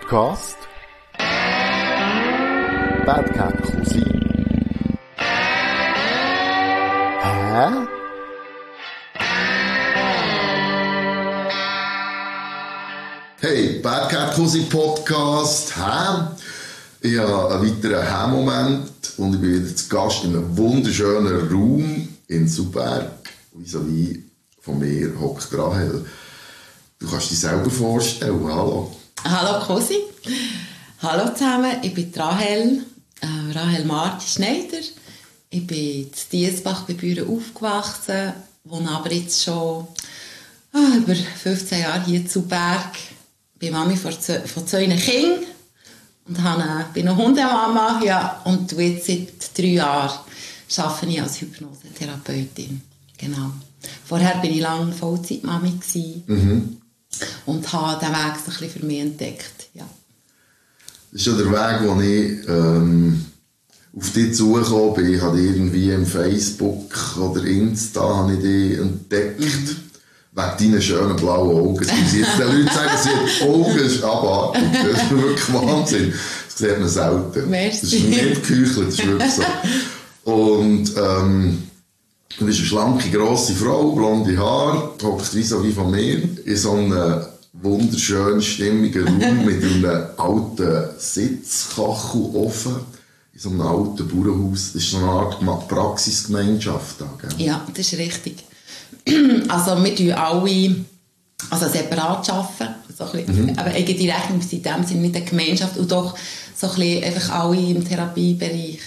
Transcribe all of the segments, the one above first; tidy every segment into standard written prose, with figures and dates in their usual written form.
Podcast Bad Cat Cousin. Hä? Hey, Bad Cat Cousin Podcast. Hä? Ich habe einen weiteren Hä-Moment und ich bin wieder zu Gast in einem wunderschönen Raum in Subberg. Vis-à-vis von mir hockt Rahel. Du kannst dich selber vorstellen. Hallo. Hallo Cosi. Hallo zusammen, ich bin Rahel Marti Schneider. Ich bin in Diesbach bei Büren aufgewachsen, wohne aber jetzt schon über 15 Jahre hier zu Berg. Ich bin Mami von 2 Kindern und bin noch Hundemama. Ja, und jetzt seit 3 Jahren arbeite ich als Hypnosetherapeutin. Genau. Vorher war ich lange Vollzeitmami und habe den Weg so ein bisschen für mich entdeckt. Ja. Das ist ja der Weg, wo ich auf dich zugekommen bin. Ich habe irgendwie im Facebook oder Insta habe ich dich entdeckt. Wegen deinen schönen blauen Augen. Die Leute sagen, sie haben Augen abartig. Das ist wirklich Wahnsinn. Das sieht man selten. Merci. Das ist nicht geheuchelt, das ist wirklich so. Und du bist eine schlanke, grosse Frau, blonde Haare, hockt vis-à-vis von mir in so einem wunderschönen, stimmigen Raum mit einem alten Sitzkachelofen in so einem alten Bauernhaus. Das ist so eine Art Praxisgemeinschaft da, gell? Ja, das ist richtig. Also wir arbeiten alle separat arbeiten, so ein bisschen, aber eigene Rechnung sind in dem Sinne nicht eine Gemeinschaft und doch so ein bisschen einfach alle im Therapiebereich,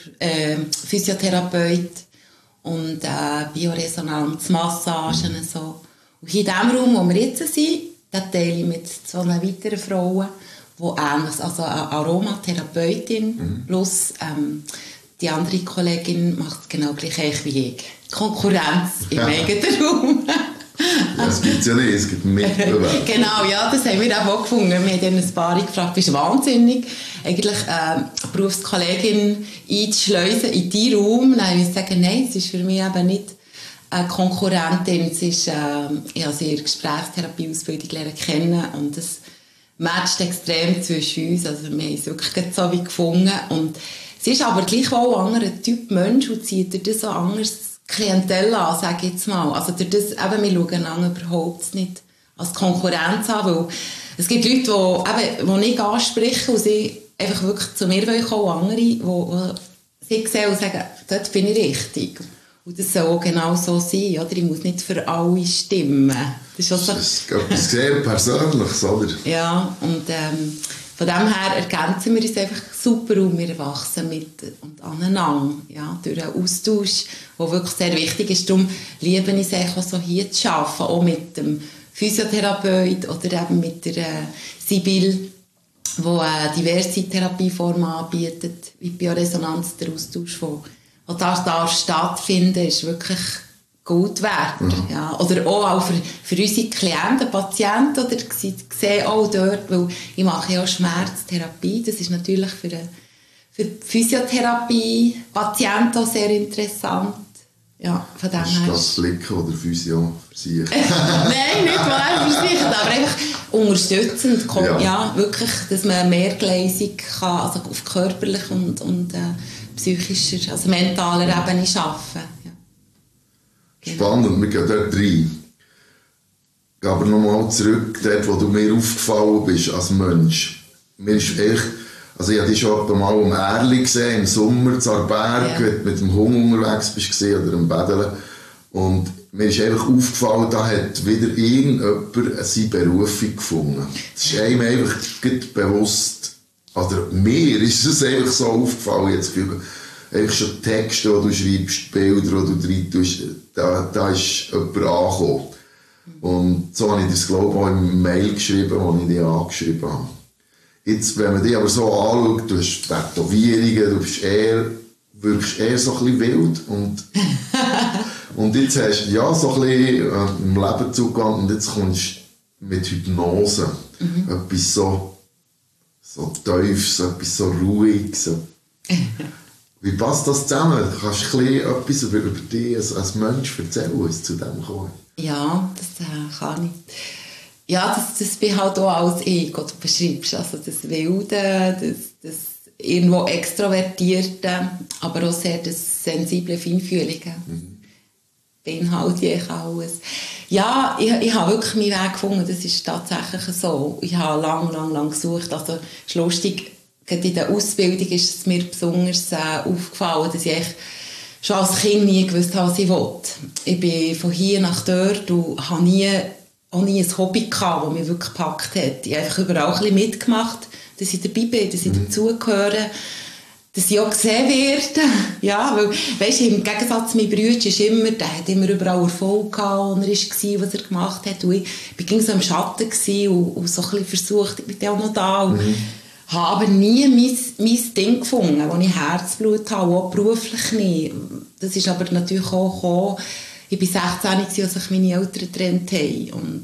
Physiotherapeut und Bioresonanz, Massagen und so. Und hier in dem Raum, wo wir jetzt sind, da teile ich mit 2 weiteren Frauen, die ähnlich, also eine Aromatherapeutin plus die andere Kollegin macht es genau gleich wie ich. Konkurrenz im eigenen Raum. Ja, das gibt es ja nicht, es gibt Mitbewerber. Genau, ja, das haben wir auch gefunden. Wir haben dann ein paar gefragt, bist du wahnsinnig, eigentlich eine Berufskollegin einzuschleusen in deinen Raum? Nein, ich sage, nein, es ist für mich eben nicht eine Konkurrentin. Es ist, ich habe sie in der Gesprächstherapie-Ausbildung lernen kennen und es matcht extrem zwischen uns. Also wir haben es wirklich so wie gefunden. Und sie ist aber gleichwohl ein anderer Typ Mensch und zieht dir das so anders Klientel an, sage ich jetzt mal. Also durch das, eben, wir schauen einander überhaupt nicht als Konkurrenz an, weil es gibt Leute, die nicht ansprechen und sie einfach wirklich zu mir kommen, andere, die sie sehen und sagen, dort bin ich richtig. Und das soll auch genau so sein, oder? Ich muss nicht für alle stimmen. Das ist, Das ist etwas sehr Persönliches, oder? Ja, und von dem her ergänzen wir uns einfach super und wir wachsen mit und aneinander, ja, durch einen Austausch, der wirklich sehr wichtig ist. Darum liebe ich es auch so hier zu arbeiten, auch mit dem Physiotherapeut oder eben mit der Sibyl, die diverse Therapieformen anbietet, wie Bioresonanz, der Austausch, wo das darf stattfinden, ist wirklich gut wert. Ja. Oder auch für unsere Klienten, Patienten, oder sie sehen auch dort, weil ich mache ja auch Schmerztherapie, das ist natürlich für Physiotherapie, Patienten auch sehr interessant. Ja, von dem her. Das Blicken oder Physio für sich? Nein, nicht wahr für sich, aber einfach unterstützend. Ja, wirklich, dass man mehrgleisig kann, also auf körperlicher und psychischer, also mentaler Ebene arbeiten. Spannend, wir gehen dort rein. Aber nochmal zurück, dort, wo du mir aufgefallen bist als Mensch. Mir ist echt, also ich habe dich schon mal am Erli gesehen, im Sommer zu Arberg, wenn du mit dem Hund unterwegs bist oder am Bädeln. Und mir ist einfach aufgefallen, da hat wieder irgendjemand seine Berufung gefunden. Das ist einem einfach bewusst, oder mir ist es einfach so aufgefallen, jetzt einfach schon Texte, die du schreibst, Bilder, die du rein tust, da ist jemand angekommen. Und so habe ich das, glaube ich, auch im Mail geschrieben, das ich dich angeschrieben habe. Jetzt, wenn man dich aber so anschaut, du hast Tätowierungen, du wirkst eher so ein bisschen wild. Und jetzt hast du ja so ein bisschen im Leben zugegangen und jetzt kommst du mit Hypnose. Etwas so Tiefes, etwas so Ruhiges. Wie passt das zusammen? Kannst du etwas über dich als Mensch erzählen, was zu dem kommt? Ja, das kann ich. ja, das bin halt auch als ich, was du beschreibst. Also das Wilde, das irgendwo Extrovertierte, aber auch sehr das sensible, Feinfühlige. Beinhalte ich alles. Ja, ich habe wirklich meinen Weg gefunden, das ist tatsächlich so. Ich habe lang gesucht. Also, es ist lustig, gerade in der Ausbildung ist es mir besonders aufgefallen, dass ich schon als Kind nie gewusst habe, was ich will. Ich bin von hier nach dort und habe nie ein Hobby gehabt, das mich wirklich gepackt hat. Ich habe einfach überall ein bisschen mitgemacht, dass ich dabei bin, dass ich dazugehöre, dass ich auch gesehen werde. Ja, weil, weisst du, im Gegensatz zu meinem Bruder ist immer, der hat immer überall Erfolg gehabt, und er war, was er gemacht hat. Und ich war so im Schatten und so ein bisschen versucht, ich bin auch noch da. Und habe aber nie mein Ding gefunden, wo ich Herzblut habe, auch beruflich nicht. Das ist aber natürlich auch gekommen. Ich war 16, als sich meine Eltern getrennt haben. Und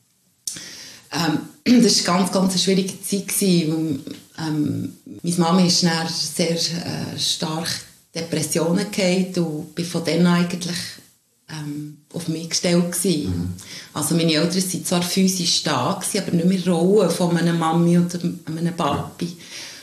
das war ganz, ganz eine schwierige Zeit. Meine Mama ist dann sehr stark Depressionen gefallen und bin von dann eigentlich auf mich gestellt gewesen. Also meine Eltern waren zwar physisch da gewesen, aber nicht mehr Rollen von einer Mami und einem Papi.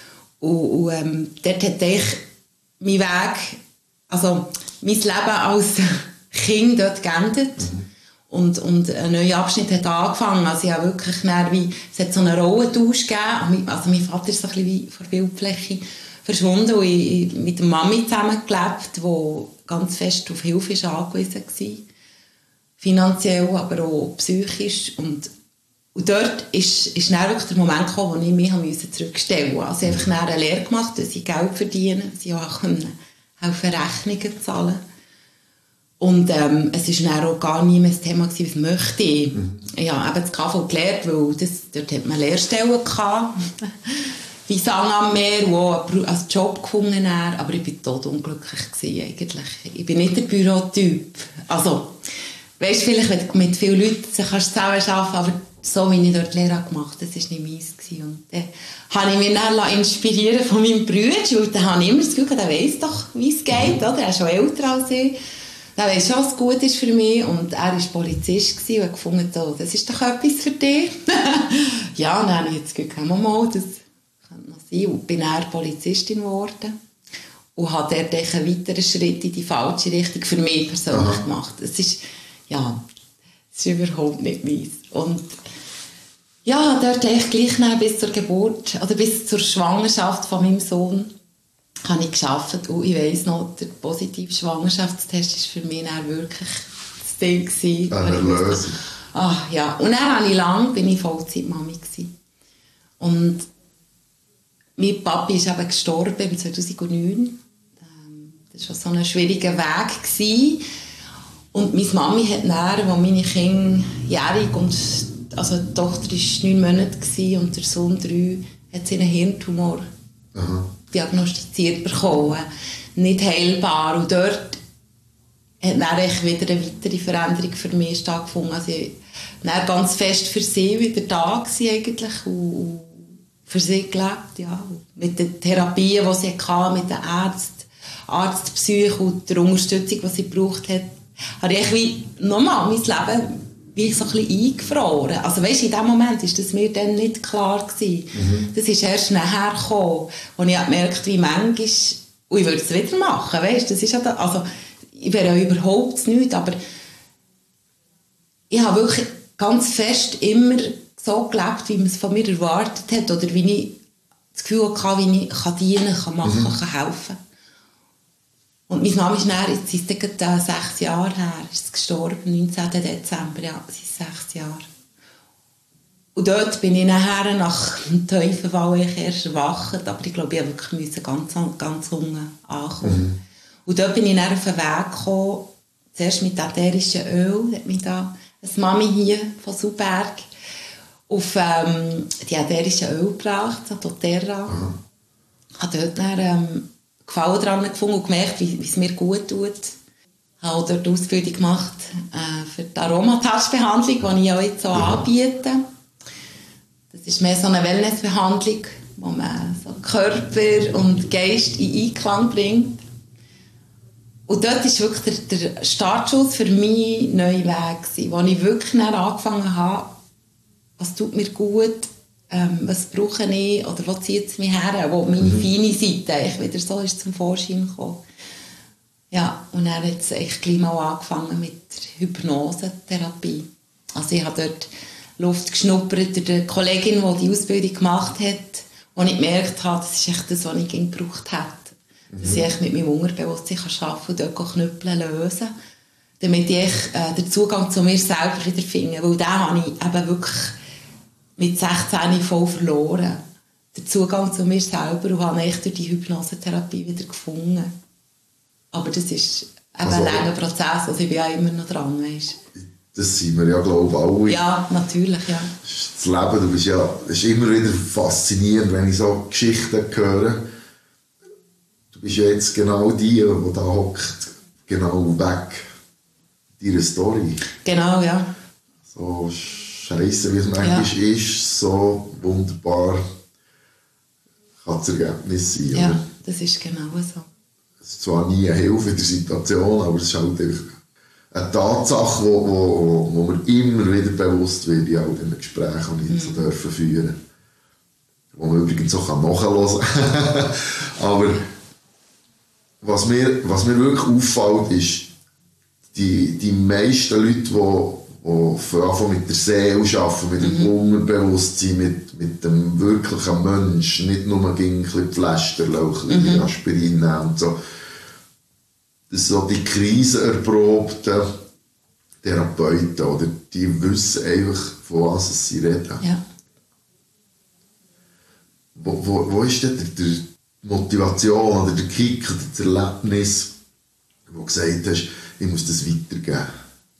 Und dort hat ich mein Weg, also mein Leben als Kind dort geendet. Und ein neuer Abschnitt hat angefangen. Also ich habe wirklich es hat so einen Rollentausch gegeben. Also mein Vater ist so ein bisschen wie von der Bildfläche verschwunden und ich mit der Mami zusammengelebt, die ganz fest auf Hilfe angewiesen war. Finanziell, aber auch psychisch. Und dort ist dann wirklich der Moment gekommen, wo ich mich zurückstellen musste. Also ich habe einfach eine Lehre gemacht, dass ich Geld verdiene, dass ich auch helfen, Rechnungen zu zahlen. Und es war dann auch gar nie mehr das Thema, was möchte ich. Ich habe eben das KV gelernt, weil dort hat man Lehrstellen gehabt. Wie Sang am Meer, wo als Job gefunden hat. Aber ich war tot unglücklich gewesen, eigentlich. Ich bin nicht der Bürotyp. Also, weisst du, vielleicht, wenn du mit vielen Leuten zusammenarbeiten, aber so wie ich dort die Lehre gemacht habe, das war nicht meins. Und dann habe ich mich dann inspirieren von meinem Bruder. Und dann habe ich immer das Gefühl, der weiss doch, wie es geht. Oder? Er ist schon älter als ich. Der weiss schon, was gut ist für mich. Und er war Polizist und hat gefunden, oh, das ist doch etwas für dich. Ja, und dann habe ich jetzt gesagt, mal, das könnte noch sein. Und bin dann Polizistin geworden. Und habe dort einen weiteren Schritt in die falsche Richtung für mich persönlich gemacht. Das ist überhaupt nicht meins. Und ja, dort habe ich gleich bis zur Geburt, oder bis zur Schwangerschaft von meinem Sohn, habe ich gearbeitet. Und ich weiss noch, der positive Schwangerschaftstest war für mich dann wirklich das Ding. Eine Lösung. Ja. Und dann bin ich Vollzeit-Mami gewesen. Und mein Papi ist eben gestorben im 2009. Das war so ein schwieriger Weg gewesen. Und meine Mami hat dann, als meine Kinder jährig und also die Tochter war 9 Monate gewesen, und der Sohn 3, hat sie einen Hirntumor diagnostiziert bekommen. Nicht heilbar. Und dort hat dann wieder eine weitere Veränderung für mich stattgefunden. Also ich war ganz fest für sie wieder da gewesen, eigentlich, und für sie gelebt. Ja. Mit den Therapien, die sie hatte, mit den Arztpsyche und der Unterstützung, die sie gebraucht hat, habe ich wie nochmal mein Leben wie so ein bisschen eingefroren. Also weisst, in dem Moment war das mir dann nicht klar gewesen. Das ist erst nachher gekommen, wo ich gemerkt habe, wie manchmal, und ich würde es wieder machen, weisst, das ist ja also ich wäre ja überhaupt nichts, aber ich habe wirklich ganz fest immer so gelebt, wie man es von mir erwartet hat, oder wie ich das Gefühl hatte, wie ich dienen kann, machen kann, helfen. Und meine Mama ist dann, jetzt ist es gerade 6 Jahre her, ist gestorben, 19. Dezember, ja, es ist 6 Jahre. Und dort bin ich nachher nach dem Teufelfall erst erwacht, aber ich glaube, ich musste wirklich ganz unten ankommen. Und dort bin ich dann auf den Weg gekommen, zuerst mit ätherischem Öl, hat mich da eine Mami hier von Sauberg auf die ätherischen Öl gebracht, so doTERRA. Ich habe dort dann Gefallen daran gefunden und gemerkt, wie es mir gut tut. Ich habe auch dort die Ausbildung gemacht für die Aromatouch-Behandlung, die ich auch jetzt so anbiete. Das ist mehr so eine Wellnessbehandlung, wo man so Körper und Geist in Einklang bringt. Und dort war wirklich der Startschuss für meinen neuen Weg, wo ich wirklich angefangen habe, was tut mir gut, was brauche ich oder wo zieht es mich her, wo meine feine Seite eigentlich wieder so ist zum Vorschein gekommen. Ja, und dann hat es echt gleich mal angefangen mit der Hypnosetherapie. Also ich habe dort Luft geschnuppert durch eine Kollegin, die die Ausbildung gemacht hat, wo ich gemerkt habe, das ist echt das, was ich gebraucht hätte. Dass ich echt mit meinem Unterbewusstsein arbeiten kann und dort Knüppel lösen, damit ich den Zugang zu mir selber wieder finde. Weil den habe ich eben wirklich mit 16 voll verloren. Den Zugang zu mir selber und habe echt durch die Hypnosetherapie wieder gefunden. Aber das ist eben ein langer Prozess, also ich bin ja immer noch dran. Weißt. Das sind wir ja, glaube ich, alle. Ja, natürlich, ja. Das Leben, du bist ja, es ist immer wieder faszinierend, wenn ich so Geschichten höre. Du bist ja jetzt genau die da hockt, genau weg deiner Story. Genau, ja. So scheisse, wie es manchmal ist, so wunderbar kann das Ergebnis sein. Ja, oder? das ist genau so. Es ist zwar nie eine Hilfe in der Situation, aber es ist halt eine Tatsache, wo mir immer wieder bewusst wird in all diesen Gesprächen, die ich so dürfen führen. Wo man übrigens auch nachhören kann. Aber was mir wirklich auffällt, ist, die meisten Leute, die vor allem mit der Seele arbeiten, mit dem Unterbewusstsein, mit dem wirklichen Menschen, nicht nur ein bisschen Pflasterlöchchen, Aspirin nehmen und so. Das so die krisenerprobten Therapeuten, oder? Die wissen einfach, von was sie reden. Ja. Wo ist denn die Motivation oder der Kick oder das Erlebnis, wo du gesagt hast, ich muss das weitergeben?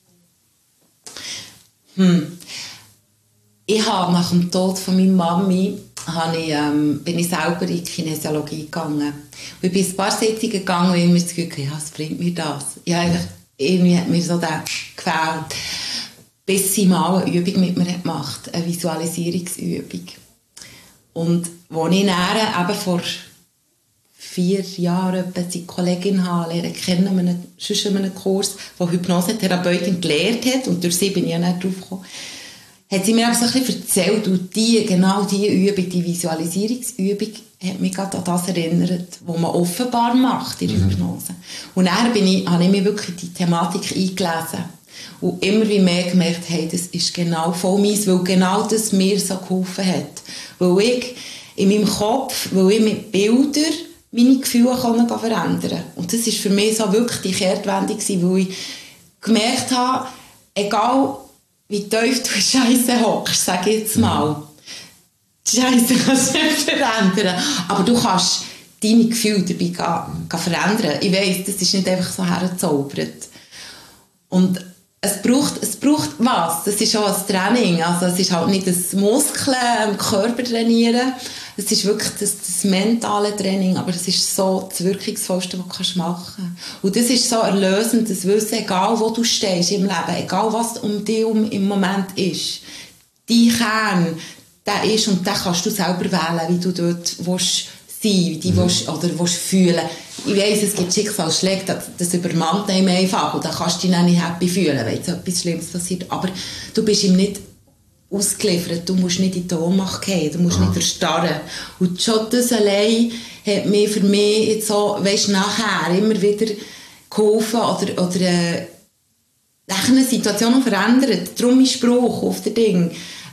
Ich habe nach dem Tod von meiner Mami bin ich selber in die Kinesiologie gegangen. Und ich bin ein paar Sitzungen gegangen und ich mir das Gefühl, ja, was bringt mir das? Ja, irgendwie hat mir so das gefällt. Bis sie mal eine Übung mit mir gemacht hat, eine Visualisierungsübung. Und als ich dann eben vor 4 Jahren die Kollegin lernen kennen, sonst in einem Kurs, wo Hypnosetherapeutin gelehrt hat, und durch sie bin ich ja nicht drauf gekommen, hat sie mir aber so ein bisschen erzählt, und genau diese Übung, die Visualisierungsübung, hat mich gerade an das erinnert, was man offenbar macht in der Hypnose. Und dann habe ich mich wirklich in die Thematik eingelesen und immer wie mehr gemerkt, hey, das ist genau voll meins, weil genau das mir so geholfen hat. Weil ich in meinem Kopf, weil ich mit Bildern meine Gefühle verändern konnte. Und das war für mich so wirklich die Kehrtwende, weil ich gemerkt habe, egal wie tief du Scheiße hockst, sage ich jetzt mal, die Scheiße kannst du nicht verändern, aber du kannst deine Gefühle dabei verändern. Ich weiss, das ist nicht einfach so hergezaubert. Und es braucht was. Das ist auch ein Training. Also es ist halt nicht das Muskeln im Körper trainieren. Es ist wirklich das mentale Training. Aber es ist so das Wirkungsvollste, was du machen kannst. Und das ist so erlösend, das Wissen, egal wo du stehst im Leben, egal was um dich im Moment ist. Dein Kern, der ist, und den kannst du selber wählen, wie du dort willst sein, wie du willst, oder willst fühlen. Ich weiss, es gibt Schicksalsschläge, das übermannt einem einfach, und dann kannst du dich nicht happy fühlen, wenn jetzt etwas Schlimmes passiert. Aber du bist ihm nicht ausgeliefert, du musst nicht in die Ohnmacht gehen, du musst nicht erstarren. Und schon das allein hat mir für mich jetzt so, weisst, nachher immer wieder geholfen oder eine Situation verändert. Darum mein Spruch auf der Ding.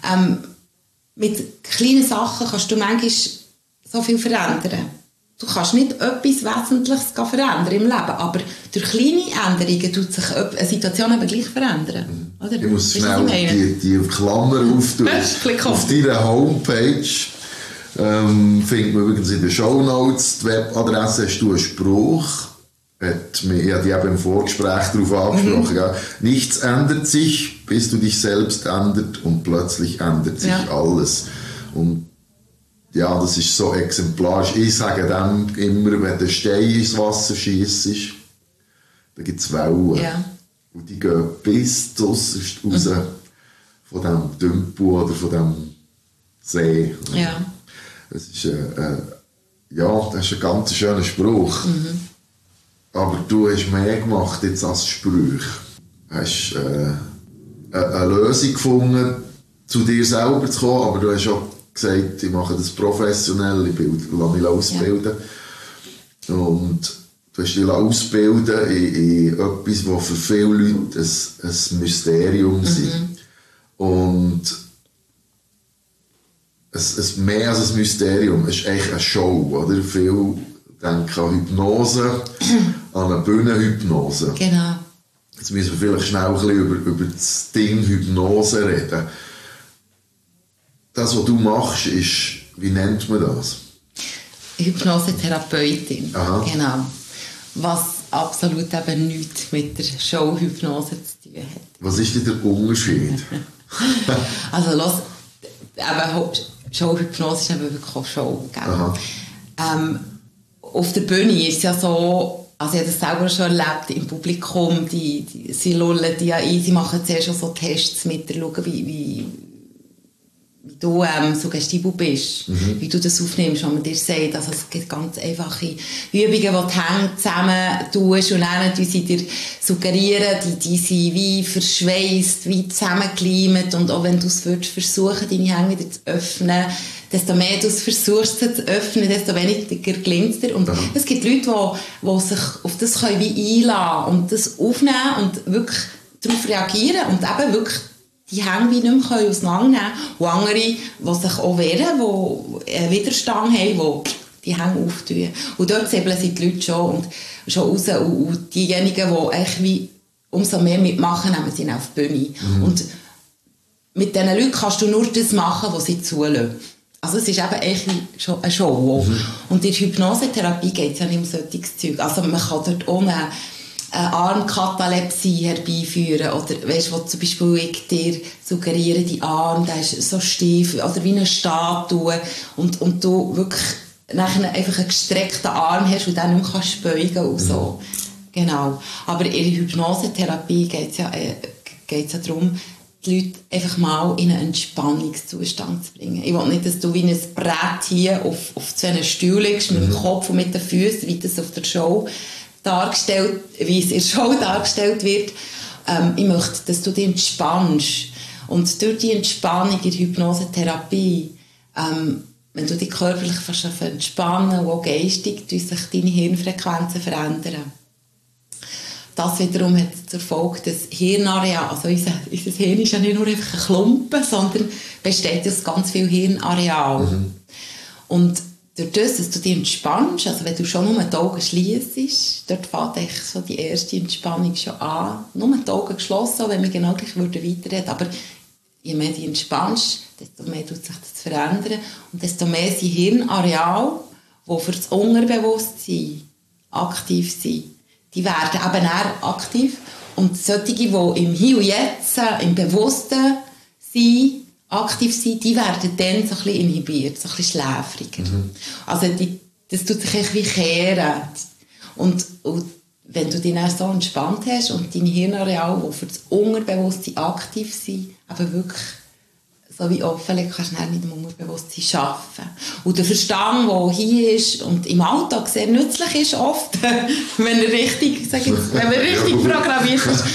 Mit kleinen Sachen kannst du manchmal so viel verändern. Du kannst nicht etwas Wesentliches verändern im Leben, aber durch kleine Änderungen tut sich eine Situation eben gleich verändern. Oder? Ich muss schnell die Klammer auftun. Auf deiner Homepage findet man übrigens in den Shownotes die Webadresse, hast du einen Spruch. Ich habe die eben im Vorgespräch darauf angesprochen. Ja. Nichts ändert sich, bis du dich selbst ändert, und plötzlich ändert sich alles. Und ja, das ist so exemplarisch. Ich sage dem immer, wenn der Stein ins Wasser schiesst, dann gibt es Wellen. Ja. Und die gehen bis zuerst raus von diesem Tümpel oder von diesem See. Ja. Das ist, das ist ein ganz schöner Spruch. Aber du hast mehr gemacht jetzt als Sprüche. Du hast eine Lösung gefunden zu dir selber zu kommen, aber du hast auch gesagt, ich mache das professionell, ich lasse mich ausbilden. Ja. Und du hast dich ausbilden in etwas, was für viele Leute ein Mysterium ist. Und mehr als ein Mysterium, es ist eigentlich eine Show, oder? Viele denken an Hypnose, an eine Bühnenhypnose. Genau. Jetzt müssen wir vielleicht schnell ein bisschen über das Ding Hypnose reden. Das, was du machst, ist, wie nennt man das? Hypnosetherapeutin. Aha. Genau. Was absolut eben nichts mit der Showhypnose zu tun hat. Was ist denn der Unterschied? Also los, eben, Showhypnose ist eben wirklich auch Show. Auf der Bühne ist es ja so, also ich habe das selber schon erlebt im Publikum, sie lullen die ja ein, sie machen zuerst schon so Tests mit dir, schauen, wie du suggestibel bist, wie du das aufnimmst, wenn man dir sagt, also es gibt ganz einfache Übungen, die die Hände zusammen tust und dann sie dir suggerieren, die sind wie verschweißt, wie zusammengeleimt und auch wenn du es versuchen, deine Hände wieder zu öffnen, desto mehr du es versuchst zu öffnen, desto weniger gelingt es dir. Und es gibt Leute, die sich auf das können wie einlassen und das aufnehmen und wirklich darauf reagieren und eben wirklich die Hände wie nicht mehr auseinandernehmen können. Und andere, die sich auch wehren, die einen Widerstand haben, die Hände auftun. Und dort säbeln sie die Leute schon raus. Und diejenigen, die eigentlich wie umso mehr mitmachen, nehmen sie auf die Bühne. Und mit diesen Leuten kannst du nur das machen, was sie zulassen. Also es ist eben eigentlich schon eine Show. Und in der Hypnosetherapie geht es ja nicht um solches Zeug. Also man kann dort ohne eine Armkatalepsie herbeiführen oder weißt, wo zum Beispiel ich dir suggeriere, die Arm, der ist so steif oder wie eine Statue und du wirklich nachher einfach einen gestreckten Arm hast und dann nicht mehr kannst beugen und so. Genau. Aber in der Hypnosetherapie geht es ja darum, die Leute einfach mal in einen Entspannungszustand zu bringen. Ich will nicht, dass du wie ein Brett hier auf so einem Stuhl liegst, mit dem Kopf und mit den Füßen, wie das auf der Show dargestellt, wie es in der Show dargestellt wird. Ich möchte, dass du dich entspannst. Und durch die Entspannung in der Hypnosetherapie, wenn du dich körperlich entspannen und auch geistig, tun sich deine Hirnfrequenzen verändern. Das wiederum hat zur Folge, dass Hirnareal, also unser Hirn ist ja nicht nur einfach ein Klumpen, sondern besteht aus ganz viel Hirnareal. Und durch das, dass du dich entspannst, also wenn du schon nur die Augen schliessest, dort fängt eigentlich so die erste Entspannung schon an. Nur die Augen geschlossen, wenn wir genau gleich weiterreden würden. Aber je mehr du entspannst, desto mehr tut sich das verändern. Und desto mehr sind Hirnareal, die für das Unterbewusstsein aktiv sind, die werden eben eher aktiv. Und solche, die im Hier und Jetzt, im Bewussten sind, aktiv sind, die werden dann so ein bisschen inhibiert, so ein bisschen schläfriger. Also das tut sich wie kehren. Und wenn du dich dann so entspannt hast und deine Hirnareale, die für das Unterbewusstsein aktiv sind, aber wirklich so wie offen liegen, kannst du dann mit dem Unterbewusstsein arbeiten. Und der Verstand, der hier ist und im Alltag sehr nützlich ist, oft, wenn er richtig programmiert ist,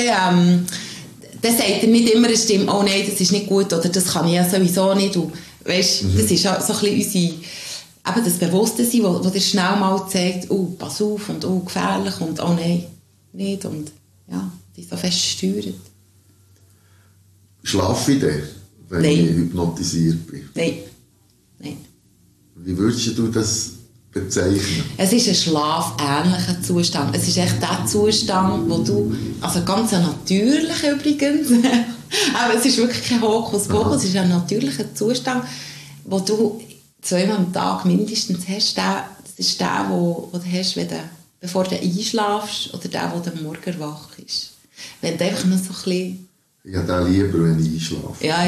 dann sagt er nicht immer eine Stimme, oh nein, das ist nicht gut oder das kann ich ja sowieso nicht. Und, weißt, das ist ja so ein bisschen eben das Bewusstsein, wo dir schnell mal zeigt, oh, pass auf und oh, gefährlich und oh nein, nicht. Und ja, die so fest steuert. Schlafe ich denn, wenn ich hypnotisiert bin? Nein. Wie würdest du das bezeichnen? Es ist ein schlafähnlicher Zustand. Es ist echt der Zustand, wo du, also ganz natürlich übrigens, aber es ist wirklich kein Hokuspokus, es ist ein natürlicher Zustand, wo du 2-mal am Tag mindestens hast. Das ist der, wo du hast, bevor du einschlafst oder der, wo du am Morgen wach ist. Wenn du einfach nur so ein bisschen... Ich habe den lieber, wenn ich einschlafe. Ja.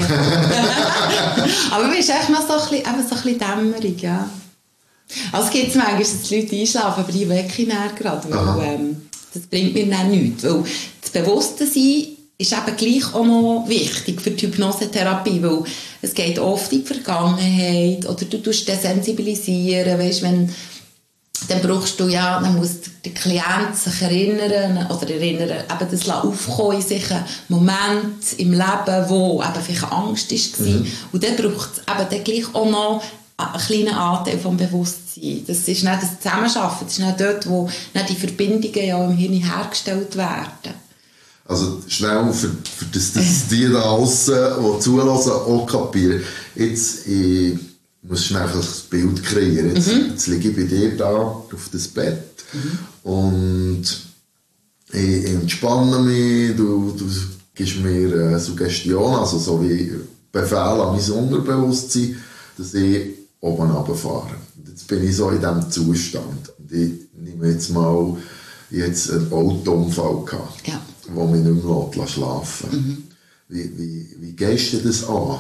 Aber du bist echt noch so ein bisschen dämmerig, ja. Also es gibt es manchmal, dass die Leute einschlafen, aber die wecke ich dann gerade, weil das bringt mir dann nichts. Weil das Bewusstsein ist eben gleich auch noch wichtig für die Hypnosetherapie, weil es geht oft in die Vergangenheit oder du tust desensibilisieren, weißt, wenn dann brauchst du ja, dann muss der Klient sich erinnern, eben das aufkommen in sich einen Moment im Leben, wo eben vielleicht Angst war. Und dann braucht es eben dann gleich auch noch einen kleinen Anteil vom Bewusstsein. Das ist nicht das Zusammenarbeiten, das ist nicht dort, wo nicht die Verbindungen ja im Hirn hergestellt werden. Also schnell, für das die da aussen, die zulassen, auch kapieren. Jetzt, ich muss schnell ein Bild kreieren. Jetzt liege ich bei dir da auf das Bett und ich entspanne mich, du gibst mir Suggestion, also so wie Befehl an mein Unterbewusstsein, dass ich oben runterfahre. Und jetzt bin ich so in diesem Zustand. Und ich nehme jetzt mal einen Autounfall gehabt, wo mich nicht mehr schlafen lässt. Wie gehst du das an?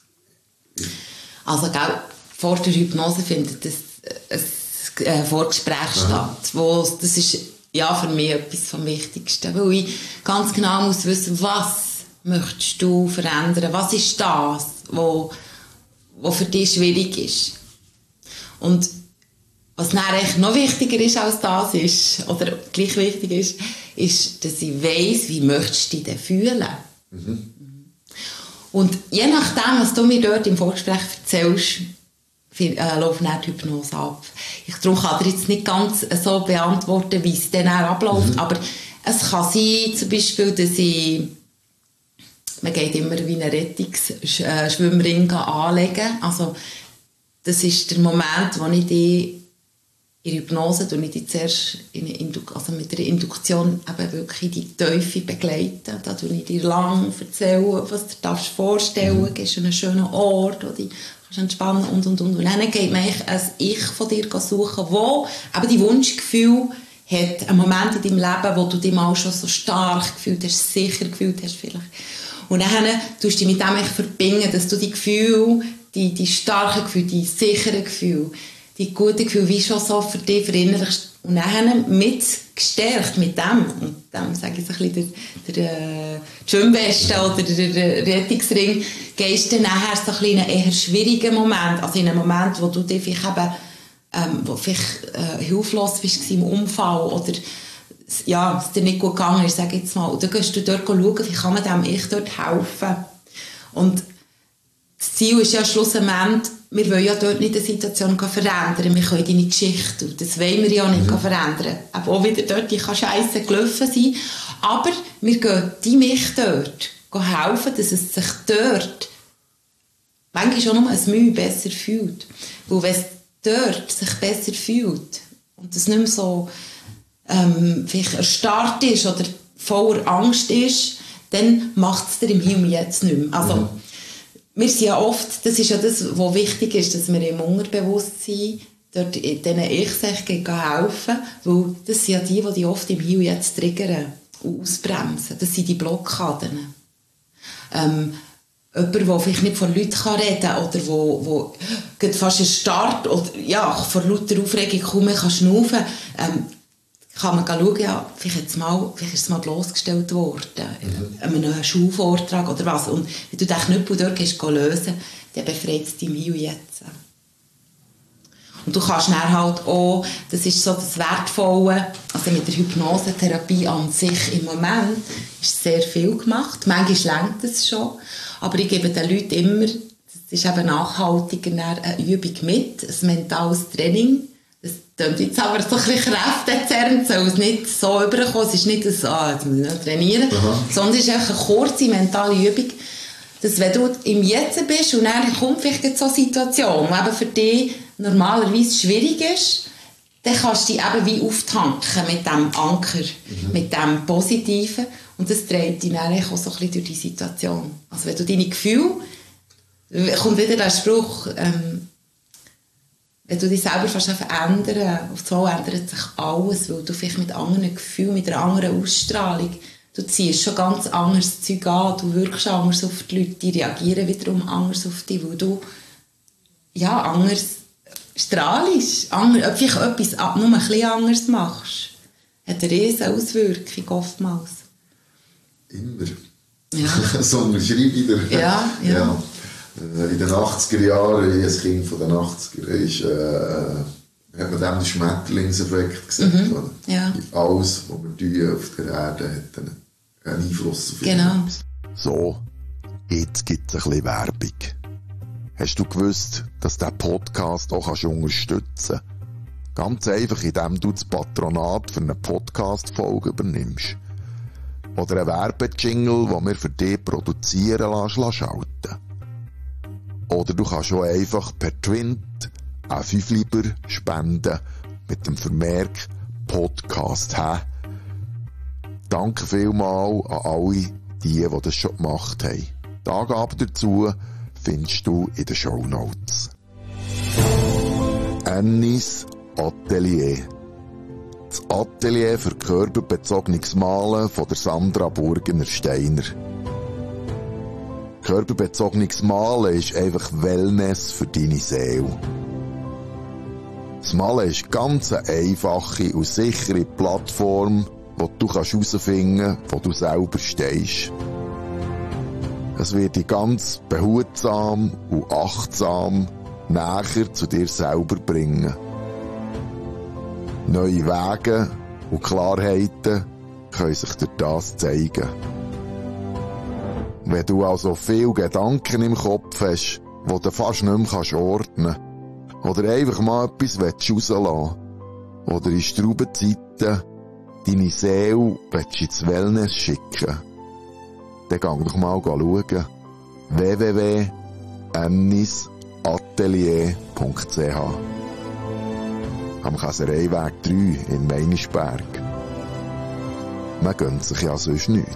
Also, vor der Hypnose findet ein Vorgespräch statt. Das ist ja für mich etwas vom Wichtigsten, weil ich ganz genau muss wissen, was möchtest du verändern, was ist das, was für dich schwierig ist. Und was dann eigentlich noch wichtiger ist als das ist, oder gleich wichtig ist, dass ich weiss, wie möchtest du dich denn fühlen. Und je nachdem, was du mir dort im Vorgespräch erzählst, läuft dann die Hypnose ab. Darum kann ich jetzt nicht ganz so beantworten, wie es dann abläuft, aber es kann sein, zum Beispiel, dass man geht immer wie einen Rettungsschwimmring anlegen. Also, das ist der Moment, wo ich die in der Hypnose zuerst mit der Induktion eben wirklich in die Tiefe begleiten. Da tue ich dir lang erzählen, was du dir vorstellen darfst. Gehst an einen schönen Ort, wo du entspannen und. Und dann geht man ein Ich von dir suchen, wo eben die Wunschgefühl hat, einen Moment in deinem Leben, wo du dich mal schon so stark gefühlt hast, sicher gefühlt hast vielleicht. Und dann tust du dich mit dem verbinden, dass du die Gefühle, die starken Gefühle, die sicheren Gefühle, die guten Gefühle, wie schon so für dich verinnerlichst. Und dann gestärkt mit dem, und dem sage ich so ein bisschen der Schwimmweste oder der Rettungsring, gehst du dann nachher so ein bisschen in einen eher schwierigen Moment, also in einen Moment, wo du dich vielleicht hilflos bist im Unfall oder ja, es dir nicht gut gegangen ist, sage ich jetzt mal. Und dann gehst du dort schauen, wie kann man dem Ich dort helfen. Und das Ziel ist ja schlussendlich, wir wollen ja dort nicht die Situation verändern. Wir können deine Geschichte, und das wollen wir ja nicht verändern. Aber auch wieder dort, die kann scheisse gelaufen sein. Aber wir gehen die mich dort helfen, dass es sich dort manchmal schon nur ein Mühe besser fühlt. Weil wenn es dort sich besser fühlt und es nicht mehr so vielleicht erstarrt ist oder voller Angst ist, dann macht es dir im Himmel jetzt nicht mehr. Also, wir sind ja oft, das ist ja das, was wichtig ist, dass wir im Unterbewusstsein dort diesen Ich-Sich helfen, weil das sind ja die oft im Himmel jetzt triggern und ausbremsen. Das sind die Blockaden. Jemand, der vielleicht nicht vor Leuten reden kann oder wo fast erstarrt oder ja, vor lauter Aufregung kaum mehr schnaufen kann, kann man schauen, ja, vielleicht ist es mal bloßgestellt worden, einem Schulvortrag oder was. Und wenn du den Knüppel dort lösen, dann befreit es dich im Hier und Jetzt. Und du kannst dann halt auch, das ist so das Wertvolle, also mit der Hypnosetherapie an sich im Moment ist sehr viel gemacht. Manchmal reicht es schon, aber ich gebe den Leuten immer, das ist eben nachhaltiger, eine Übung mit, ein mentales Training. Das klingt jetzt aber so ein bisschen kräftezerrend, soll es nicht so überkommen. Es ist nicht das, jetzt muss ich noch trainieren, sondern es ist einfach eine kurze mentale Übung, dass wenn du im Jetzt bist und dann kommt vielleicht so eine Situation, die eben für dich normalerweise schwierig ist, dann kannst du dich eben wie auftanken mit dem Anker, mit dem Positiven, und das dreht dich dann auch so ein bisschen durch die Situation. Also wenn du deine Gefühle, kommt wieder der Spruch, wenn du dich selber fast verändern, auf so ändert sich alles, weil du vielleicht mit anderen Gefühlen, mit einer anderen Ausstrahlung, du ziehst schon ganz anderes Zeug an, du wirkst anders auf die Leute, die reagieren wiederum anders auf dich, weil du ja anders strahlst, vielleicht etwas nur ein bisschen anders machst. Hat eine riesige Auswirkung oftmals. Immer. Ja. So unterschreibe ich dir. Ja. In den 80er Jahren, ich als Kind von den 80er, hat man dem den Schmetterlingseffekt gesagt. Oder? Ja. Alles, was wir tun auf der Erde, hat einen Einfluss auf irgendetwas. So, jetzt gibt es ein bisschen Werbung. Hast du gewusst, dass du diesen Podcast auch unterstützen kannst? Ganz einfach, indem du das Patronat für eine Podcast-Folge übernimmst. Oder einen Werbejingle, den wir für dich produzieren lassen, schalten. Oder du kannst auch einfach per Twint einen 5 lieber spenden mit dem Vermerk Podcast hä. Danke vielmals an alle, die das schon gemacht haben. Die Angaben dazu findest du in den Shownotes. Annis Atelier. Das Atelier für körperbezogenes Malen von der Sandra Burgener-Steiner. Körperbezogenes Malen ist einfach Wellness für deine Seele. Das Malen ist ganz eine einfache und sichere Plattform, wo du herausfinden kannst, wo du selber stehst. Es wird dich ganz behutsam und achtsam näher zu dir selber bringen. Neue Wege und Klarheiten können sich durch das zeigen. Wenn du also viele Gedanken im Kopf hast, die du fast nicht mehr ordnen kannst, oder einfach mal etwas rauslassen willst, oder in Straubenzeiten deine Seele ins Wellness schicken, dann geh doch mal schauen. www.annisatelier.ch Am Käsereiweg 3 in Meinisberg. Man gönnt sich ja sonst nichts.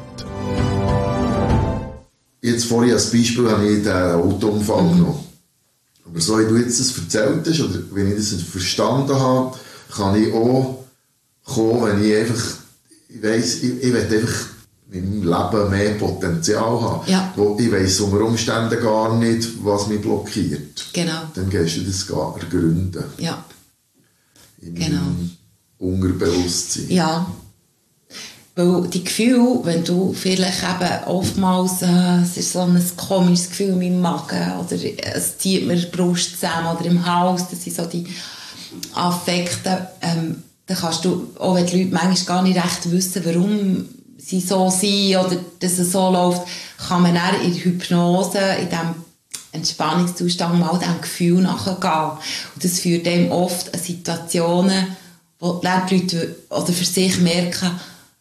Jetzt vorhin als Beispiel habe ich den Autounfall genommen. Aber so wie du jetzt das erzählt hast, oder wenn ich das verstanden habe, kann ich auch kommen, wenn ich einfach, ich weiss, ich will einfach in meinem Leben mehr Potenzial haben. Ja. Wo ich weiss unter Umständen gar nicht, was mich blockiert. Genau. Dann gehst du das ergründen. Ja. In Genau. meinem Unterbewusstsein. Ja. Weil die Gefühle, wenn du vielleicht eben oftmals, es ist so ein komisches Gefühl in meinem Magen oder es zieht mir die Brust zusammen oder im Hals, das sind so die Affekte, dann kannst du, auch wenn die Leute manchmal gar nicht recht wissen, warum sie so sind oder dass es so läuft, kann man dann in der Hypnose, in diesem Entspannungszustand mal diesem Gefühl nachgehen. Und das führt dann oft an Situationen, wo die Leute oder für sich merken,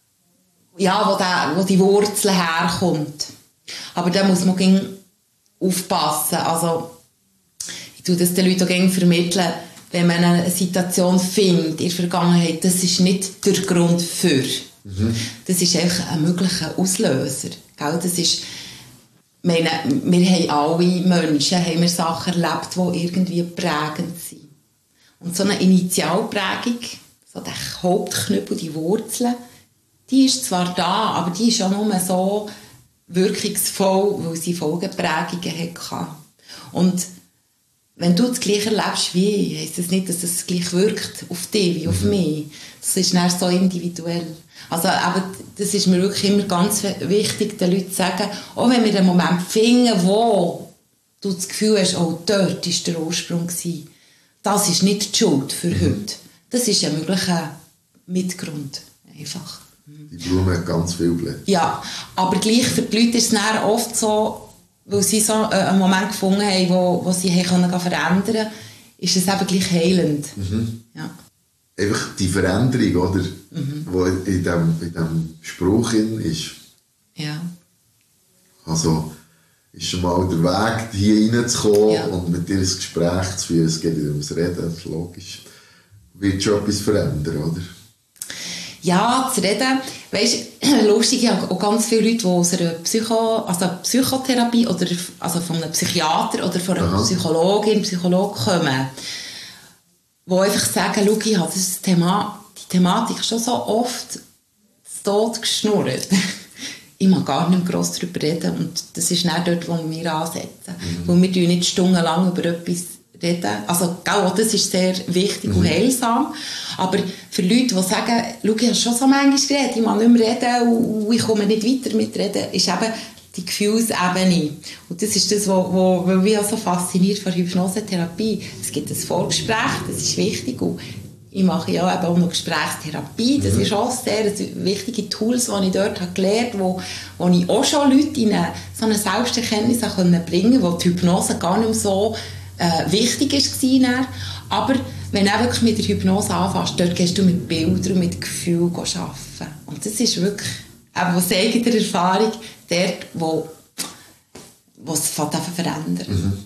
ja, wo die Wurzel herkommt. Aber da muss man aufpassen. Also, ich tue das den Leuten auch vermitteln, wenn man eine Situation findet in der Vergangenheit, das ist nicht der Grund für. Das ist einfach ein möglicher Auslöser. Gell? Das ist, wir haben alle Menschen haben wir Sachen erlebt, die irgendwie prägend sind. Und so eine Initialprägung, so der Hauptknüppel, die Wurzeln, die ist zwar da, aber die ist auch nur so wirkungsvoll, weil sie Folgeprägungen hatte. Und wenn du das Gleiche erlebst wie ich, heisst das nicht, dass es gleich wirkt auf dich wie auf mich. Das ist dann so individuell. Also aber das ist mir wirklich immer ganz wichtig, den Leuten zu sagen, auch wenn wir einen Moment finden, wo du das Gefühl hast, oh, dort war der Ursprung gewesen. Das ist nicht die Schuld für heute. Das ist ein möglicher Mitgrund. Einfach. Die Blume hat ganz viele Blätter. Ja, aber gleich für die Leute ist es dann oft so, weil sie so einen Moment gefunden haben, wo sie verändern konnten, ist es eben gleich heilend. Ja. Einfach die Veränderung, oder? Die in diesem Spruch ist. Ja. Also, ist schon mal der Weg, hier reinzukommen Ja. und mit dir ein Gespräch zu führen. Es geht nicht ums Reden, das ist logisch. Wird schon etwas verändern, oder? Ja, zu reden. Weisst, lustig, ich habe auch ganz viele Leute, die aus einer Psychotherapie oder also von einem Psychiater oder von einer Psychologe kommen, die einfach sagen, schau, ich habe die Thematik schon so oft zu Tod geschnurrt. Ich mag gar nicht mehr gross darüber reden und das ist nicht dort, wo wir ansetzen. Weil wir nicht stundenlang über etwas reden. Also, das ist sehr wichtig und heilsam. Aber für Leute, die sagen, schau, ich habe schon so manchmal geredet, ich mag nicht mehr reden und ich komme nicht weiter mit reden, ist eben die Gefühlsebene. Und das ist das, was mich auch so fasziniert von Hypnosetherapie. Es gibt ein Vorgespräch, das ist wichtig. Und ich mache ja eben auch noch Gesprächstherapie. Das ist auch sehr wichtige Tools, die ich dort habe gelernt habe, wo ich auch schon Leute in so eine Selbsterkenntnis bringen konnte, wo die Hypnose gar nicht mehr so wichtig war. Aber wenn du wirklich mit der Hypnose anfängst, dort gehst du mit Bildern und mit Gefühlen arbeiten. Und das ist wirklich, aus eigener Erfahrung, dort, wo es verändert.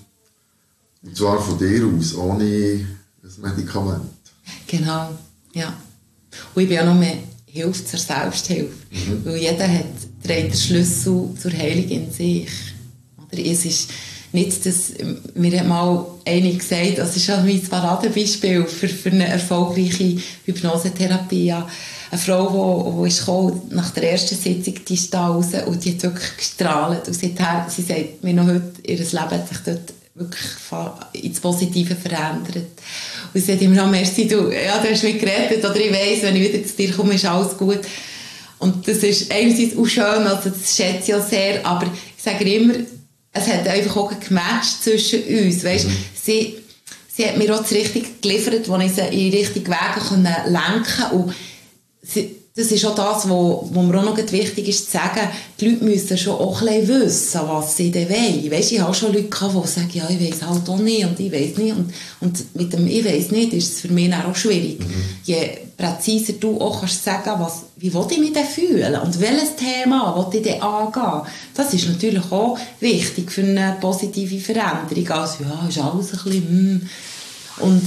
Und zwar von dir aus, ohne ein Medikament. Genau, ja. Und ich bin auch noch mehr Hilfe zur Selbsthilfe. Weil jeder trägt den Schlüssel zur Heilung in sich. Oder es ist nicht, dass mir hat mal eine gesagt, das ist auch mein Paradebeispiel für eine erfolgreiche Hypnosetherapie. Ja. Eine Frau, die kam, nach der ersten Sitzung, die ist da raus und die hat wirklich gestrahlt. Und seither, sie sagt mir noch heute, ihr Leben hat sich dort wirklich ins Positive verändert. Und sie sagt immer noch, merci, du hast mich gerettet, oder ich weiss, wenn ich wieder zu dir komme, ist alles gut. Und das ist einerseits auch schön, also das schätze ich auch sehr, aber ich sage immer, es hat einfach auch gematcht zwischen uns, weißt? Sie hat mir auch das Richtige geliefert, wo ich sie in die richtigen Wege lenken konnte. Und das ist auch das, was mir auch noch wichtig ist, zu sagen, die Leute müssen schon auch ein bisschen wissen, was sie denn wollen. Weißt, ich habe schon Leute gehabt, die sagen, ja, ich weiss halt auch nicht und ich weiss nicht. Und mit dem «Ich weiss nicht» ist es für mich auch schwierig. Je präziser du auch kannst sagen, wie will ich mich denn fühlen und welches Thema will ich denn angehen, das ist natürlich auch wichtig für eine positive Veränderung. Also ja, ist alles ein bisschen Und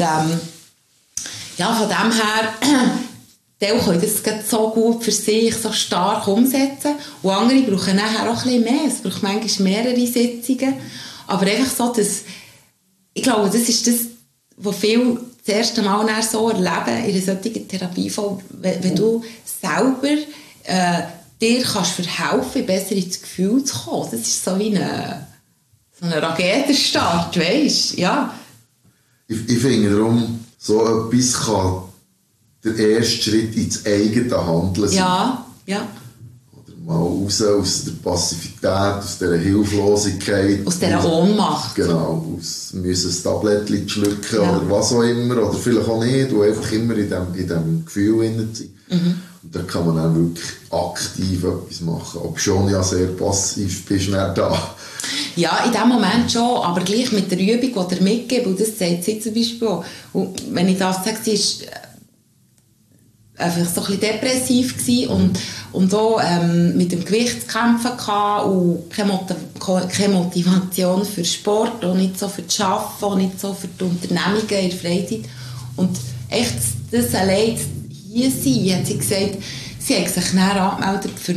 ja, von dem her Teil können das so gut für sich so stark umsetzen und andere brauchen nachher auch ein bisschen mehr. Es braucht manchmal mehrere Sitzungen. Aber einfach so, dass ich glaube, das ist das, was viele das erste Mal so erleben in einer solchen Therapieform, wenn du selber dir kannst verhelfen, besser ins Gefühl zu kommen. Das ist so wie so ein Raketenstart, weisst? Ja. Ich finde darum, so etwas kann der erste Schritt ins eigene Handeln sein. Ja. Oder mal raus aus der Passivität, aus dieser Hilflosigkeit. Aus dieser Ohnmacht. Genau, aus müssen ein Tablettchen schlucken oder was auch immer. Oder vielleicht auch nicht, und einfach immer in diesem Gefühl drin sein. Und dann kann man auch wirklich aktiv etwas machen. Ob schon ja sehr passiv bist, nicht da. Ja, in dem Moment schon, aber gleich mit der Übung, die ihr mitgebt, und das sagt sie zum Beispiel auch. Und wenn ich das sage, sie ist einfach so ein bisschen depressiv gewesen und auch mit dem Gewicht zu kämpfen gehabt und keine Motivation für Sport, auch nicht so für das Arbeiten, auch nicht so für die Unternehmungen in der Freizeit. Und echt das allein hier sein, hat sie gesagt, sie hat sich dann angemeldet für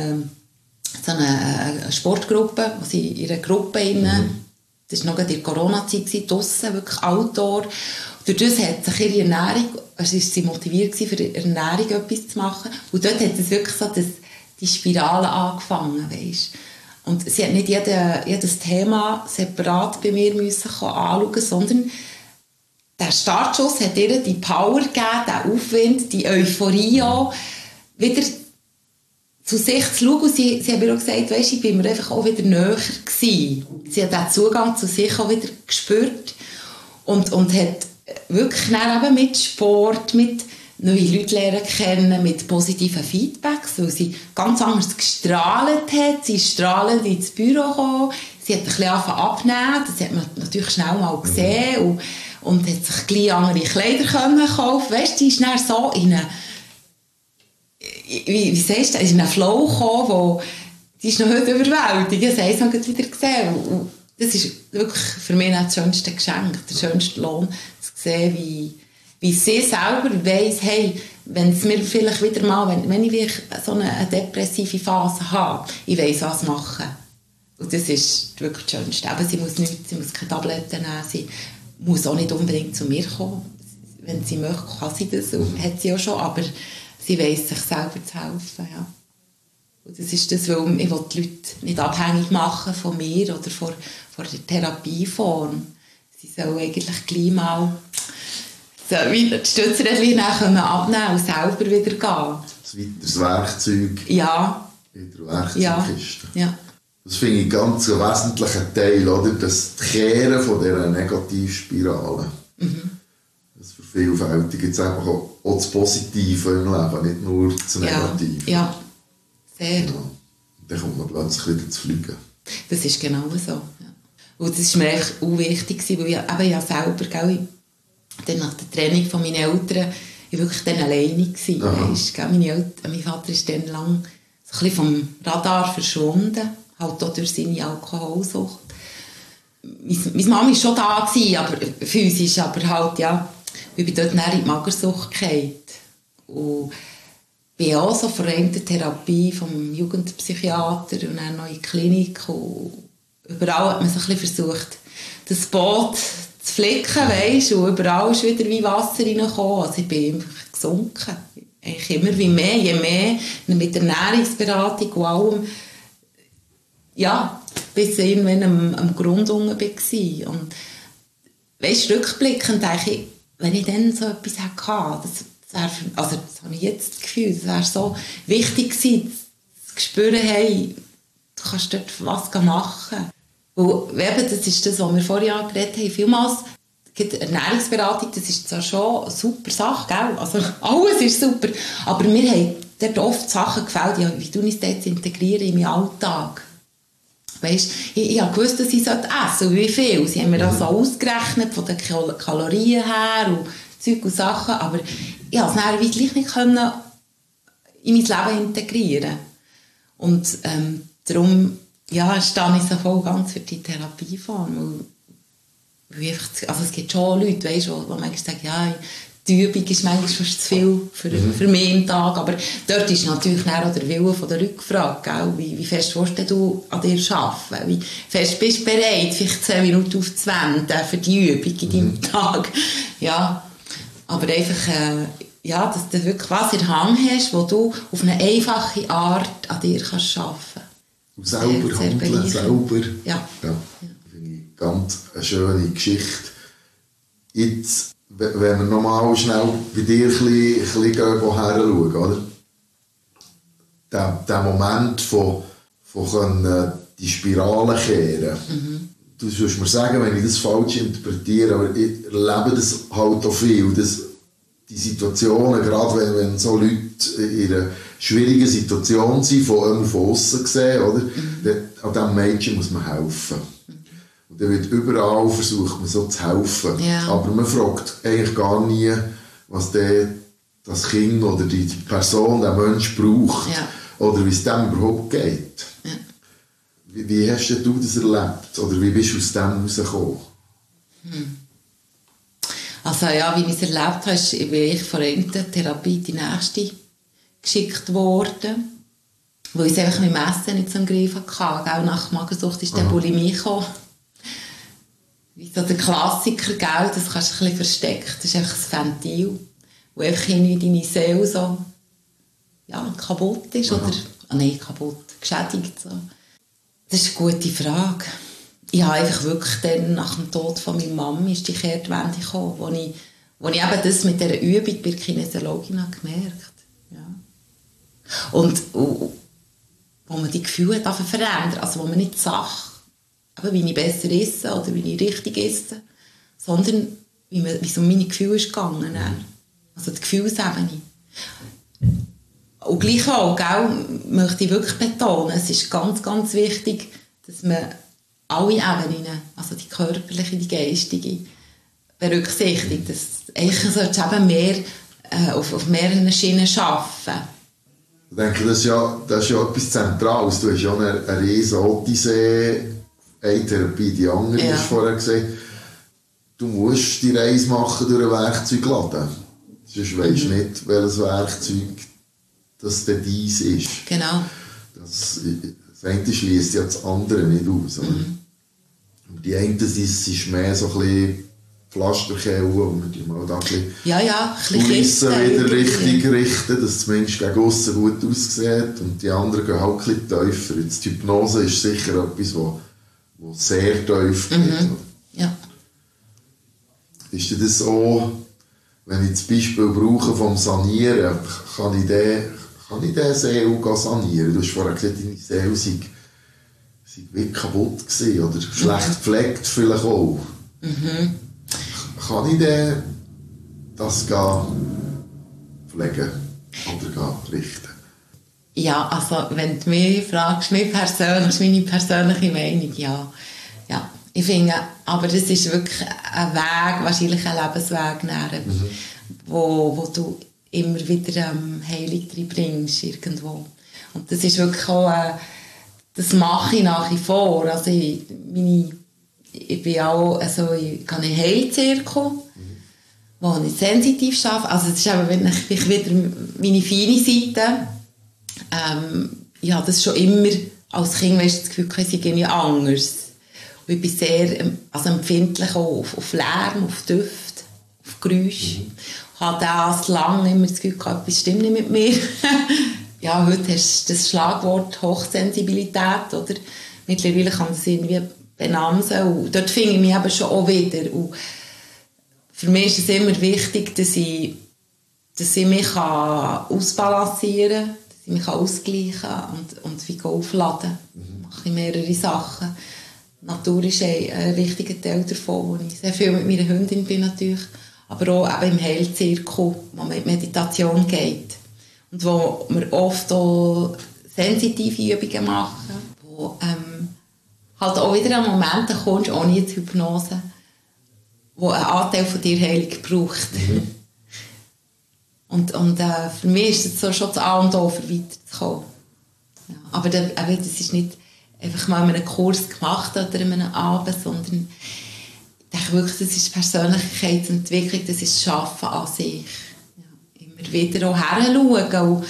so eine Sportgruppe, wo sie in einer Gruppe das war noch in der Corona-Zeit, draussen, wirklich Outdoor. Durch das hat sich ihre Ernährung, also ist sie motiviert gewesen, für die Ernährung etwas zu machen. Und dort hat es wirklich so die Spirale angefangen, weißt. Und sie hat nicht jedes Thema separat bei mir müssen anschauen, sondern der Startschuss hat ihr die Power gegeben, den Aufwind, die Euphorie auch, wieder zu sich zu schauen. Und sie hat mir auch gesagt, weisst, ich bin mir einfach auch wieder näher gewesen. Sie hat den Zugang zu sich auch wieder gespürt und hat wirklich dann eben mit Sport, mit neue Leute lernen kennen, mit positiven Feedbacks, weil sie ganz anders gestrahlt hat. Sie ist strahlend ins Büro gekommen, sie hat ein bisschen abnehmen, das hat man natürlich schnell mal gesehen und hat sich gleich andere Kleider kaufen. Weißt, sie ist dann so in eine, wie sagst du, in einen Flow gekommen, wo die ist noch heute überwältigend, das haben wir wieder gesehen. Und das ist wirklich für mich das schönste Geschenk, der schönste Lohn, zu sehen, wie sie selber weiss, hey, wenn es mir vielleicht wieder mal, wenn ich so eine depressive Phase habe, ich weiss, was machen. Und das ist wirklich das Schönste. Aber sie muss keine Tabletten nehmen, sie muss auch nicht unbedingt zu mir kommen. Wenn sie möchte, kann sie das, und hat sie auch schon, aber sie weiss, sich selber zu helfen, ja. Und das ist das, weil ich will die Leute nicht abhängig machen von mir oder von der Therapieform. Sie sollen eigentlich gleich mal wieder die Stützrädchen abnehmen und selber wieder gehen. Ein weiteres Werkzeug ja. in der Werkzeugkiste. Ja. Das finde ich ganz einen wesentlichen Teil, oder? Das Kehren von dieser Negativspirale. Das vervielfältigt jetzt einfach auch das Positive im Leben, nicht nur das Negative. Ja, sehr. Ja. Und dann kommt man plötzlich wieder zu fliegen. Das ist genau so. Ja. Und das war mir echt auch wichtig, weil ich selber, gell, dann nach der Trennung von meinen Eltern, ich war wirklich dann alleine. Weißt, gell? Mein Vater ist dann lang so ein bisschen vom Radar verschwunden, halt auch durch seine Alkoholsucht. Meine Mama war schon da, aber physisch, aber halt, ja, ich bin dort näher in die Magersucht gefallen. Und bin auch so vor der Therapie vom Jugendpsychiater und dann noch in die Klinik. Und überall hat man so ein bisschen versucht, das Boot zu flicken, weisst, und überall ist wieder wie Wasser reingekommen. Also ich bin einfach gesunken. Eigentlich immer wie mehr, je mehr, mit der Ernährungsberatung und allem. Ja, bis ich irgendwann am Grund unten war. Und weisst, rückblickend denke ich, wenn ich dann so etwas hatte, das habe ich jetzt das Gefühl, das wäre so wichtig gewesen, zu spüren, hey, du kannst dort was machen. Und eben, das ist das, was wir vorher geredet haben, vielmals, die Ernährungsberatung, das ist zwar schon eine super Sache, gell? Also alles ist super, aber mir haben dort oft Sachen gefällt, ja, wie du es dort integrieren in meinen Alltag. Weißt, ich wusste, dass ich essen sollte, und wie viel. Sie haben mir das so ausgerechnet, von den Kalorien her und Zeug und Sachen, aber ich konnte es dann gleich nicht in mein Leben integrieren. Und darum stehe ich so voll ganz für die Therapieform. Also es gibt schon Leute, weißt, die manchmal sagen, ja, die Übung ist manchmal fast zu viel für mich im Tag, aber dort ist natürlich auch der Wille von der Rückfrage, gell? Wie fest willst du an dir arbeiten? Wie fest bist du bereit, vielleicht 10 Minuten aufzuwenden für die Übung in deinem Tag? Ja, aber einfach, dass du wirklich was in der Hand hast, wo du auf eine einfache Art an dir kannst arbeiten. Und selber handeln, selber. Ja. Finde ich ganz eine schöne Geschichte. Jetzt, wenn wir nochmal schnell bei dir ein bisschen herschauen, oder? Der Moment von die Spirale kehren. Du sollst mir sagen, wenn ich das falsch interpretiere, aber ich erlebe das halt auch viel, dass die Situationen, gerade wenn so Leute in einer schwierigen Situation sind, von außen gesehen, oder? An diesem Mädchen muss man helfen. Und dann wird überall versucht, man so zu helfen. Ja. Aber man fragt eigentlich gar nie, was das Kind oder die Person, der Mensch braucht. Ja. Oder wie es dem überhaupt geht. Ja. Wie hast du das erlebt? Oder wie bist du aus dem rausgekommen? Also ja, wie ich es erlebt habe, bin ich von einer Therapie die nächste geschickt worden, weil ich es einfach mit dem Essen nicht so im Griff hatte. Auch nach Magersucht ist der Bulimie gekommen. Wie so der Klassiker, gell? Das kannst du ein bisschen versteckt. Das ist einfach ein Ventil, wo einfach in deine Seele so kaputt ist. Oder, kaputt, geschädigt. So. Das ist eine gute Frage. Ich habe einfach wirklich dann, nach dem Tod von meiner Mama, ist die Kehrtwende gekommen, wo ich eben das mit dieser Übung bei der Kinesiologin habe gemerkt. Ja. Und wo man die Gefühle verändern, also wo man nicht die Sache, eben, wie ich besser esse oder wie ich richtig esse, sondern wie es um meine Gefühle ist gegangen. Also die Gefühlsebene. Und gleich auch, möchte ich wirklich betonen, es ist ganz, ganz wichtig, dass man alle Ebenen, also die körperliche, die geistige, berücksichtigt. Eigentlich sollte es eben mehr auf mehreren Schienen arbeiten. Ich denke, das ist ja etwas Zentrales. Du hast ja eine riesen Odyssee, eine Therapie, die andere, hast du vorher gesagt. Du musst die Reise machen durch einen Werkzeugladen. Sonst weisst du nicht, welches Werkzeug das denn dies ist. Genau. Das eine schließt ja das andere nicht aus. Die einen, das ist mehr so ein bisschen Pflasterkelle, wo man die mal da ein bisschen Kulissen wieder richtig richten, dass es zumindest gegen aussen gut aussieht. Und die anderen gehen halt ein bisschen tiefer. Jetzt, die Hypnose ist sicher etwas, wo sehr tief geht. Ja. Ist das auch, wenn ich das Beispiel brauche vom Sanieren, kann ich den Seele sanieren? Du hast vorher gesagt, deine Seele sei sind wie kaputt gewesen oder schlecht gepflegt vielleicht auch. Kann ich denn das pflegen oder richten? Ja, also wenn du mich fragst, mich persönlich, meine persönliche Meinung, ja. Ich finde, aber das ist wirklich ein Weg, wahrscheinlich ein Lebensweg näher, wo du immer wieder Heilung reinbringst irgendwo. Und das ist wirklich auch, das mache ich nach wie vor. Also ich bin auch, also ich kann einen Heilzirkel, wo ich sensitiv arbeite. Also das ist eben wieder meine feine Seite. Ich habe das schon immer als Kind, weißt, das Gefühl, ich sei irgendwie anders. Und ich bin sehr empfindlich auf Lärm, auf Düfte, auf Geräusche. Ich habe das lange immer das Gefühl, etwas stimmt nicht mit mir. Ja, heute hast du das Schlagwort Hochsensibilität, oder? Mittlerweile kann das irgendwie benamsen. Und dort finde ich mich eben schon auch wieder. Und für mich ist es immer wichtig, dass ich mich ausbalancieren kann, dass ich mich ausgleichen kann und wie aufladen. Da mache ich mehrere Sachen. Die Natur ist ein wichtiger Teil davon, wo ich sehr viel mit meiner Hündin bin natürlich, aber auch eben im Heilzirkel, wo man in Meditation geht und wo wir oft auch sensitive Übungen machen, wo halt auch wieder an Momente kommst, ohne jetzt Hypnose, wo ein Anteil von dir Heilung braucht. Und für mich ist das so schon das A und O, für weiterzukommen. Ja, aber das ist nicht einfach mal einen Kurs gemacht oder an einem Abend, sondern ich denke wirklich, das ist Persönlichkeitsentwicklung, das ist das Schaffen an sich. Ja, immer wieder auch hinschauen. Und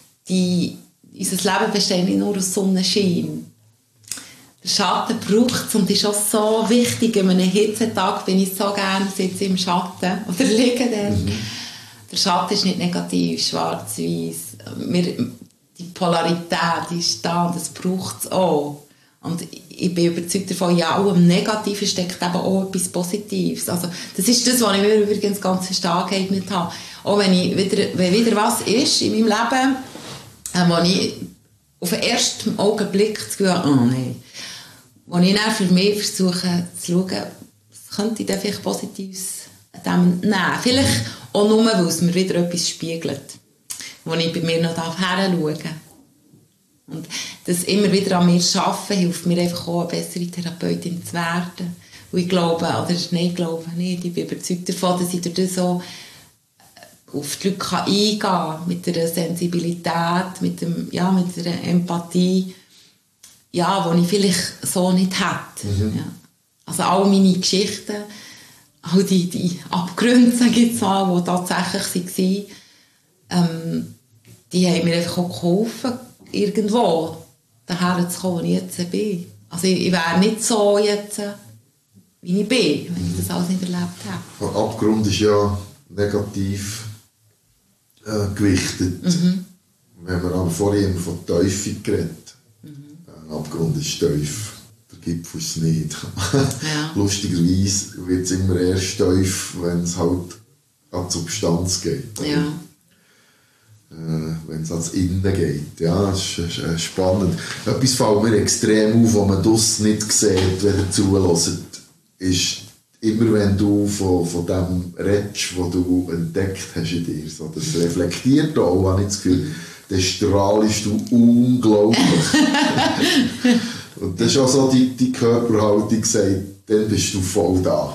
unser Leben besteht nicht nur aus Sonnenschein. Der Schatten braucht es und ist auch so wichtig. An einem Hitzetag bin ich so gerne sitze im Schatten oder liege dort. Der Schatten ist nicht negativ, schwarz-weiß. Die Polarität ist da, das braucht es auch. Und ich bin überzeugt davon, ja, auch im Negativen steckt eben auch etwas Positives. Also, das ist das, was ich mir übrigens ganz fest angeeignet habe. Auch wenn wieder was ist in meinem Leben, wo ich auf den ersten Augenblick das Gefühl habe, oh nein. Wo ich dann für mich versuche zu schauen, was könnte ich denn vielleicht Positives dem nehmen. Vielleicht auch nur, weil es mir wieder etwas spiegelt, wo ich bei mir noch hinschauen darf. Und das immer wieder an mir arbeiten, hilft mir einfach auch, eine bessere Therapeutin zu werden. Und ich glaube, ich bin überzeugt davon, dass ich durch das so auf die Leute eingehen kann, mit der Sensibilität, mit der Empathie, ja, die ich vielleicht so nicht hätte. Ja. Also all meine Geschichten, all die Abgründe, sage ich jetzt mal, die tatsächlich waren, die haben mir einfach auch geholfen, irgendwo daher zu kommen, wo ich jetzt bin. Also ich wäre nicht so jetzt, wie ich bin, wenn ich das alles nicht erlebt habe. Der Abgrund ist ja negativ gewichtet. Wir haben aber vorhin von Teufel geredet. Ein Abgrund ist tief, der Gipfel ist es nicht. Ja. Lustigerweise wird es immer erst tief, wenn es halt an die Substanz geht. Ja. Wenn es ans Innen geht. Ja, das ist spannend. Etwas fällt mir extrem auf, was man das nicht sieht, wenn ihr zuhört, ist immer, wenn du von dem redest, was du entdeckt hast in dir. So, das reflektiert auch, habe ich das Gefühl, dann strahlst du unglaublich. Und das ist auch so die Körperhaltung, sagt, dann bist du voll da.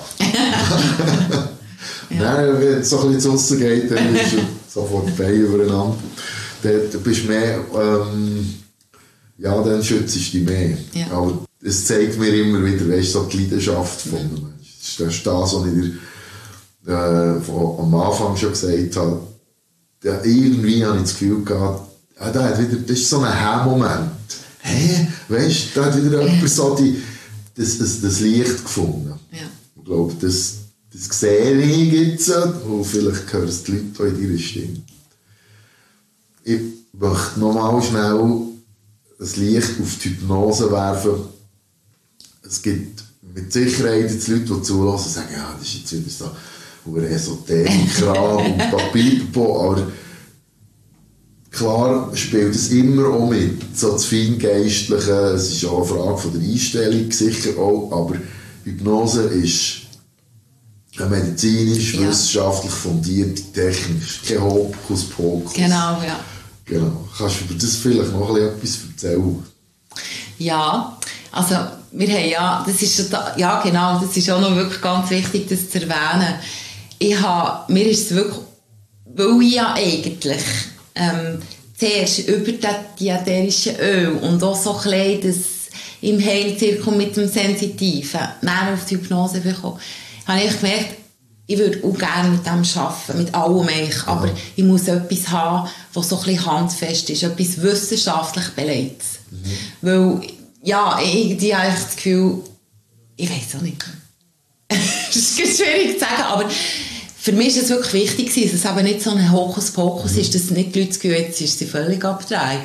Ja. Dann, wenn es so ein bisschen zu geht, dann bist du sofort die Beine übereinander. Dann bist du mehr, dann schützt du dich mehr. Ja. Aber es zeigt mir immer wieder, weißt, so die Leidenschaft von einem Menschen. Das ist das, was ich dir am Anfang schon gesagt habe. Ja, irgendwie habe ich das Gefühl gehabt, das ist so ein Hä-Moment. Weißt, da hat wieder jemand so das Licht gefunden. Ja. Ich glaube, das sehe ich jetzt, und vielleicht hören es die Leute auch in deiner Stimme. Ich möchte nochmal schnell das Licht auf die Hypnose werfen. Es gibt mit Sicherheit jetzt Leute, die zuhören und sagen, ja, das ist jetzt wieder so über Esoterik-Kram und Papier, aber klar spielt es immer auch mit, so das Feingeistliche, es ist auch eine Frage von der Einstellung, sicher auch, aber Hypnose ist eine medizinisch, wissenschaftlich fundierte Technik, ist kein Hokuspokus. Genau, ja. Genau. Kannst du über das vielleicht noch etwas erzählen? Ja, also wir haben ja, das ist ja genau, das ist auch noch wirklich ganz wichtig, das zu erwähnen. Mir ist es wirklich, weil ich ja eigentlich zuerst über das diäterische Öl und auch so ein bisschen das im Heilzirkel mit dem Sensitiven näher auf die Hypnose bekommen, habe ich gemerkt, ich würde auch gerne mit dem arbeiten, mit allem eigentlich, aber ich muss etwas haben, was so ein bisschen handfest ist, etwas wissenschaftlich belegt. Weil, ja, ich habe das Gefühl, ich weiß auch nicht. Das ist schwierig zu sagen, aber für mich ist es wirklich wichtig, dass es eben nicht so ein Hokuspokus ist, dass nicht die Leute das Gefühl, jetzt ist sie völlig abgedreht.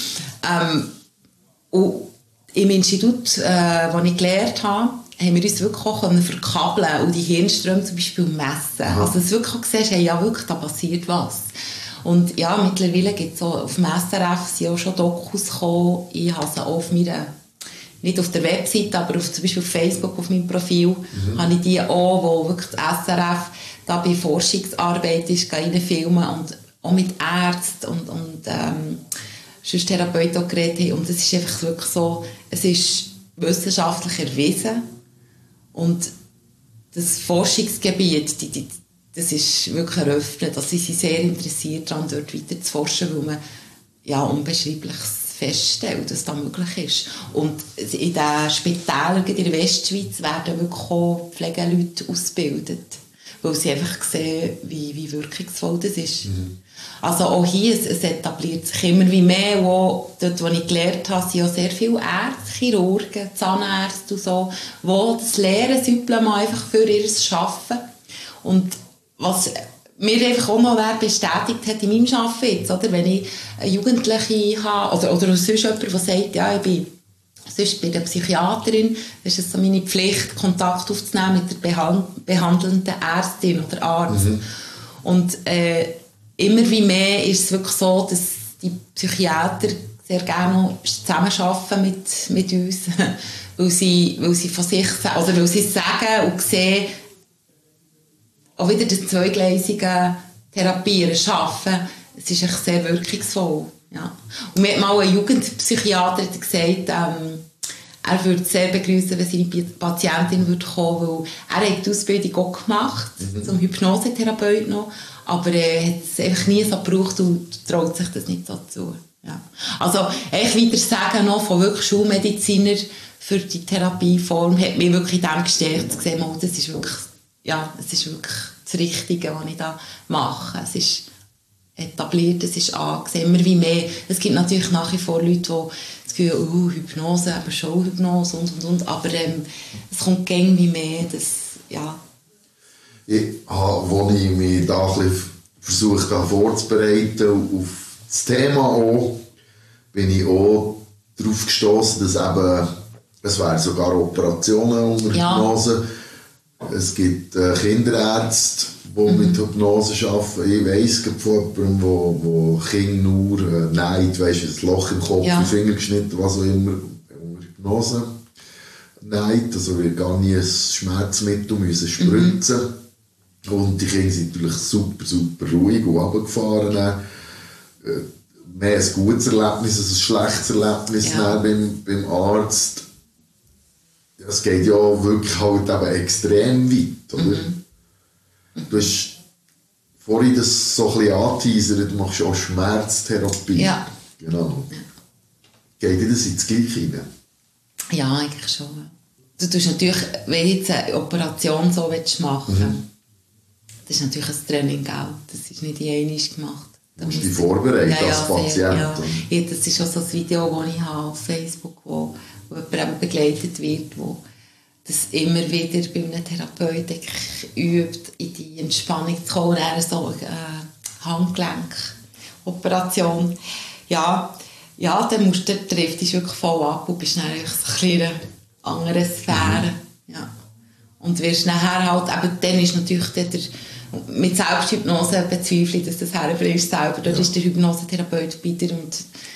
Und im Institut, wo ich gelernt habe, haben wir uns wirklich auch verkabeln und die Hirnströme zum Beispiel messen. Also dass du wirklich auch siehst, hey, ja wirklich, da passiert was. Und ja, mittlerweile gibt es auf dem SRF sind auch schon Dokus gekommen. Ich habe sie auch auf meiner, nicht auf der Webseite, aber zum Beispiel auf Facebook, auf meinem Profil, habe ich die auch, wo wirklich das SRF da bei Forschungsarbeit ist, reinfilmen und auch mit Ärzten und sonst Therapeuten geredet haben. Und es ist einfach wirklich so, es ist wissenschaftlich erwiesen. Und das Forschungsgebiet, das ist wirklich eröffnet. Also sie sind sehr interessiert daran, dort weiter zu forschen, weil man ja Unbeschreibliches feststellt, dass das möglich ist. Und in den Spitälern in der Westschweiz werden wirklich auch Pflegeleute ausgebildet, weil sie einfach sehen, wie wirkungsvoll das ist. Also auch hier, es etabliert sich immer wie mehr. Auch dort, wo ich gelernt habe, sind auch sehr viele Ärzte, Chirurgen, Zahnärzte und so, die das Lehren Supplement einfach für ihr Arbeiten. Und was mir einfach auch noch bestätigt hat in meinem Arbeiten jetzt, oder? Wenn ich eine Jugendliche habe, oder sonst jemand, der sagt, ja, ich bin sonst bei der Psychiaterin, ist es so meine Pflicht, Kontakt aufzunehmen mit der behandelnden Ärztin oder Arzt. Und immer wie mehr ist es wirklich so, dass die Psychiater sehr gerne zusammenarbeiten mit uns, weil sie von sich, oder weil sie sagen und sehen, auch wieder das zweigleisige Therapieren, Arbeiten, es ist echt sehr wirkungsvoll. Ja. Und mir hat mal ein Jugendpsychiater gesagt, er würde es sehr begrüßen, wenn seine Patientin würde kommen, weil er hat die Ausbildung auch gemacht, zum Hypnosetherapeut noch, aber er hat es einfach nie so gebraucht und traut sich das nicht so zu. Ja. Also ich wieder sagen noch von wirklich Schulmediziner für die Therapieform hat mich wirklich in dem gestärkt zu sehen, das ist wirklich, ja, es ist wirklich das Richtige, was ich da mache. Es ist etabliert, es ist angesehen, immer wie mehr. Es gibt natürlich nach wie vor Leute, die das Gefühl, Hypnose, aber Showhypnose und. Aber es kommt gäng wie mehr. Das, ja. Als ich mich da ein bisschen versucht habe vorzubereiten auf das Thema auch, bin ich auch darauf gestossen, dass eben, es wären sogar Operationen unter Hypnose. Es gibt Kinderärzte, die mit Hypnose arbeiten. Ich weiss von jemandem, der Kinder nur neigt, weißt, ein Loch im Kopf, die Finger geschnitten, was auch immer, unter Hypnose neigt. Also wir gar nie ein Schmerzmittel müssen spritzen. Und die Kinder sind natürlich super, super ruhig und runtergefahren. Mehr ein gutes Erlebnis als ein schlechtes Erlebnis beim Arzt. Es geht ja wirklich halt eben extrem weit, oder? Du hast vorhin das so ein bisschen angeteasert, du machst auch Schmerztherapie. Ja. Genau. Ja. Geht dir das ins Gleiche hinein? Ja, eigentlich schon. Du tust natürlich, wenn du jetzt eine Operation so machen willst, das ist natürlich ein Training, gell? Das ist nicht einmal gemacht. Du musst dich vorbereiten als Patient. Ja. Das ist auch so ein Video, das ich habe auf Facebook, wo jemand begleitet wird, wo das immer wieder bei einem Therapeuten übt, in die Entspannung zu kommen, so eine Handgelenkoperation. Ja, dann trifft dich wirklich voll ab und bist dann in einer anderen Sphäre. Ja. Und wirst nachher halt, eben, dann ist natürlich mit Selbsthypnose bezweifle ich, dass das herbringst selber. Dort ist der Hypnosetherapeut bei dir und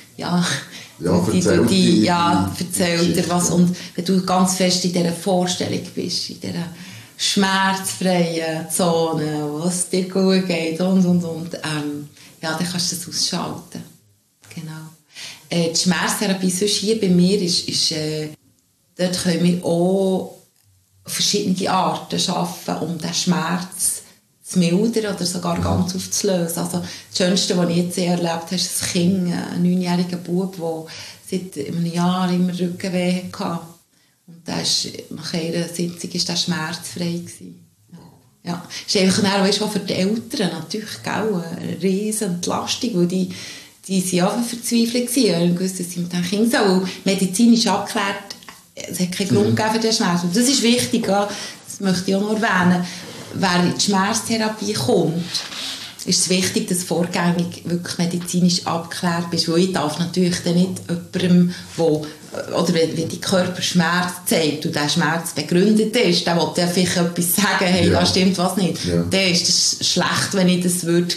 erzählt dir was. Und wenn du ganz fest in dieser Vorstellung bist, in dieser schmerzfreien Zone, wo es dir gut geht und, dann kannst du das ausschalten. Genau. Die Schmerztherapie sonst hier bei mir ist dort können wir auch verschiedene Arten schaffen, um den Schmerz zu mildern oder sogar ganz aufzulösen. Also das Schönste, was ich jetzt erlebt habe, ist ein Kind, ein 9-jähriger Bub, der seit einem Jahr immer Rückenweh hatte. Und nach einer Sitzung war der schmerzfrei. Ja. Das ist einfach auch für die Eltern natürlich eine riesige Entlastung, weil die waren ja verzweifelt gewesen. Und wussten, dass sie mit dem Kind so medizinisch abgeklärt, es hat keinen Grund gegeben für den Schmerz. Und das ist wichtig, das möchte ich auch noch erwähnen. Wer in die Schmerztherapie kommt, ist es wichtig, dass du vorgängig wirklich medizinisch abgeklärt bist. Weil ich darf natürlich dann nicht jemandem, oder wenn die Körper Schmerz zeigt und der Schmerz begründet ist, der will ja vielleicht etwas sagen, hey, da stimmt was nicht. Ja. Dann ist es schlecht, wenn ich das würde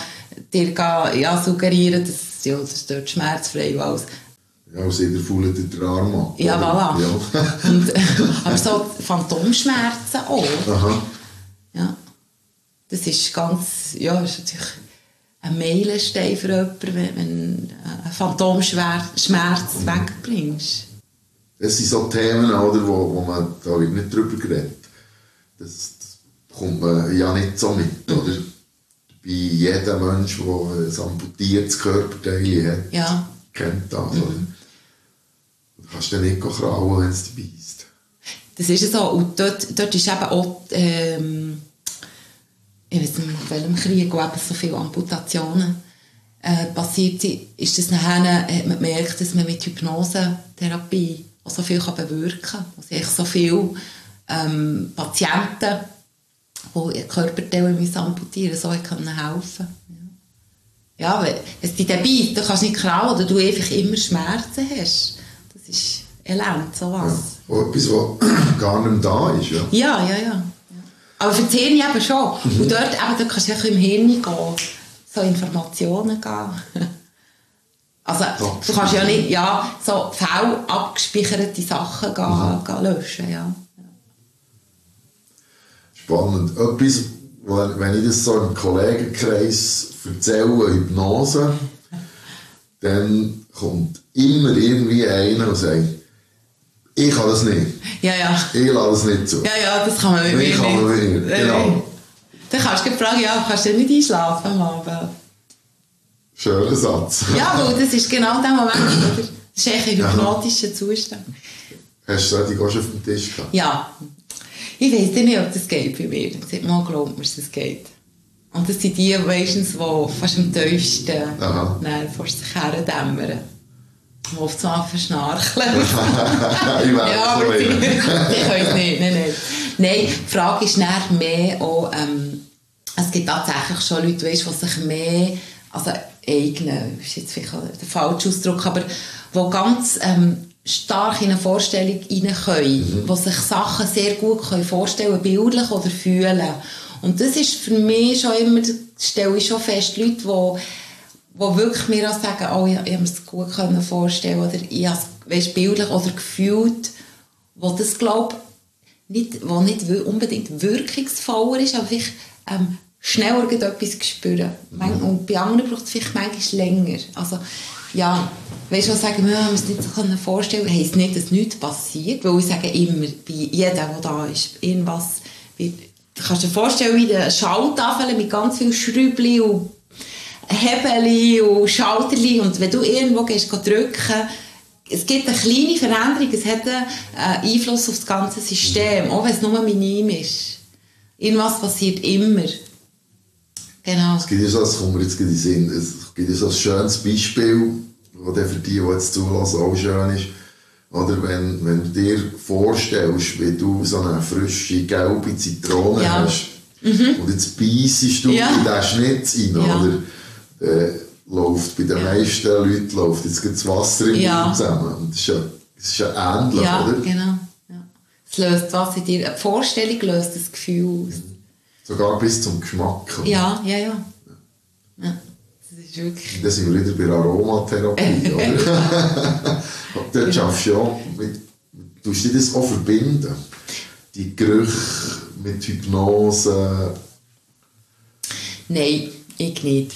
dir suggerieren, dass dort schmerzfrei ist. Ja, aus jeder Faule der Arm ab. Ja, voilà. Ja. Und, aber so Phantomschmerzen auch. Aha. Ja. Das ist ganz, ist natürlich ein Meilenstein für jemanden, wenn du einen Phantomschmerz wegbringst. Das sind so Themen, oder, wo man da nicht drüber redet. Das bekommt man ja nicht so mit, oder? Bei jedem Mensch, der ein amputiertes Körperteil hat, kennt das, oder? Du kannst dann nicht krauen, wenn es dich beißt. Das ist so. Und dort ist eben auch, ich weiß nicht, auf welchem Krieg, wo eben so viele Amputationen passiert sind, ist das nachher, hat man gemerkt, dass man mit Hypnosetherapie auch so viel bewirken kann. Also so viele Patienten, die ihr Körperteile amputieren müssen, so können helfen. Ja, wenn es dich dann beißt, dann kannst du nicht krauen oder du einfach immer Schmerzen hast. Das ist elend, sowas. Ja. Etwas, was gar nicht da ist, ja? Ja. Aber für die Hirn eben schon. Und dort kannst du ja im Hirn gehen, so Informationen geben. Also, du kannst ja nicht so faul abgespeicherte Sachen gehen löschen. Ja. Spannend. Etwas, wenn ich das so im Kollegenkreis erzähle, Hypnose, dann kommt immer irgendwie einer und sagt, ich kann das nicht. Ja. Ich lasse das nicht zu. Ja, das kann man mit mir nicht. Genau. Dann kannst du fragen, kannst du nicht einschlafen am Abend? Schöner Satz. Ja, weil das ist genau der Moment, oder? Das ist eigentlich ein hypnotischer Zustand. Hast du das auch schon auf dem Tisch gehabt? Ja. Ich weiss nicht, ob das geht bei mir. Seit mal glaubt mir, dass es geht. Und das sind die meistens, die fast am tiefsten vor sich her dämmern. Die oft so verschnarcheln. Ich weiß ich weiß nicht. Nein, die Frage ist mehr auch, es gibt tatsächlich schon Leute, die sich mehr, also eignen, ist jetzt vielleicht der falsche Ausdruck, aber die ganz stark in eine Vorstellung rein können, die sich Sachen sehr gut vorstellen können, bildlich oder fühlen. Und das ist für mich schon immer, stelle ich schon fest, Leute, die wirklich mir auch sagen, ich habe mir das gut vorstellen oder ich habe es bildlich oder gefühlt, wo das, glaube ich, nicht unbedingt wirkungsvoller ist, aber vielleicht schneller etwas spüren. Und bei anderen braucht es vielleicht manchmal länger. Also, ja, weißt du, was sagen, wir haben es nicht so vorstellen, heisst nicht, dass nichts passiert, weil ich sage immer, bei jedem, der da ist, irgendwas, du kannst dir vorstellen, wie eine Schalltafel mit ganz vielen Schrübli und Hebeli und Schalterli, und wenn du irgendwo gehst, drücken, es gibt eine kleine Veränderung, es hat einen Einfluss auf das ganze System, auch wenn es nur minim ist. Irgendwas passiert immer. Genau. Es gibt ja so, das kommt mir jetzt in den Sinn, es gibt ja so ein schönes Beispiel, das für die jetzt zulassen auch schön ist. Oder wenn du dir vorstellst, wie du so eine frische, gelbe Zitrone hast, und jetzt beissest du in diesen Schnitz rein, oder? Läuft bei den meisten Leuten läuft jetzt das Wasser im Mund zusammen. Und das ist ja ähnlich, ja, oder? Genau. Ja. Es löst was in dir, eine Vorstellung löst das Gefühl aus. Sogar bis zum Geschmack. Ja. Das ist wirklich... Da sind wir wieder bei Aromatherapie, oder? Dort schaffst du ja tust du das auch verbinden? Die Gerüche mit Hypnose? Nein, ich nicht.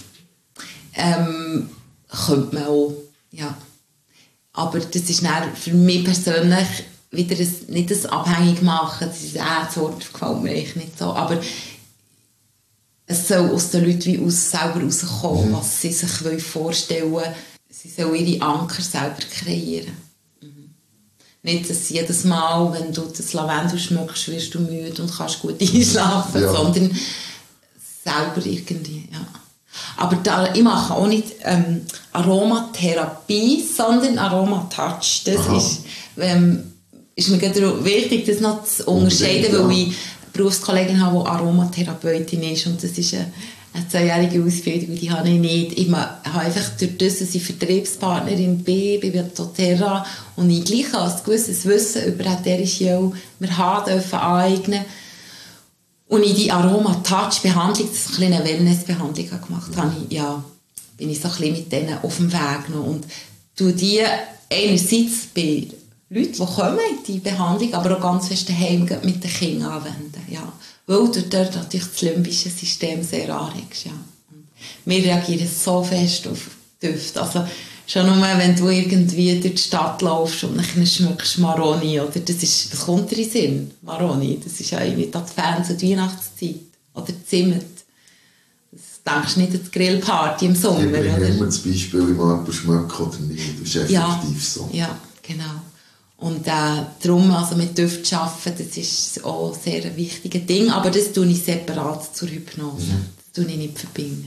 Könnte man auch, ja. Aber das ist dann für mich persönlich wieder nicht das abhängig machen. Das Wort gefällt mir eigentlich nicht so. Aber es soll aus den Leuten wie aus selber rauskommen, was sie sich vorstellen wollen. Sie sollen ihre Anker selber kreieren. Nicht, dass jedes Mal, wenn du das Lavendel schmeckst, wirst du müde und kannst gut einschlafen, sondern selber irgendwie, ja. Aber ich mache auch nicht Aromatherapie, sondern Aromatouch. Das ist mir gerade wichtig, das noch zu unterscheiden, weil ich eine Berufskollegin habe, die Aromatherapeutin ist. Und das ist eine 2-jährige Ausbildung, die habe ich nicht. Ich habe einfach durch das, dass ich Vertriebspartnerin bin, bei doTERRA und ich gleich ein gewisses Wissen über ätherische Öle mir aneignen. Und in die Aroma-Touch-Behandlung, das ist eine Wellness-Behandlung gemacht habe, bin ich so ein bisschen mit denen auf dem Weg noch. Und tue die einerseits bei Leuten, die kommen in die Behandlung, aber auch ganz fest daheim mit den Kindern anwenden. Ja. Weil du dort natürlich das limbische System sehr anregst. Ja. Und wir reagieren so fest auf Düfte. Also, schon nur, wenn du irgendwie durch die Stadt laufst und dann schmeckst du Maroni, oder? Das kommt dir in den Sinn, Maroni. Das ist ja irgendwie die Advents- und Weihnachtszeit. Oder Zimt. Das denkst du nicht an die Grillparty im Sommer. Ich bringe immer das Beispiel, wie man jemanden schmeckt oder nicht. Das ist effektiv so. Ja, genau. Und darum, also mit Düften zu arbeiten, das ist auch sehr ein wichtiges Ding. Aber das tue ich separat zur Hypnose. Das tue ich nicht verbinden.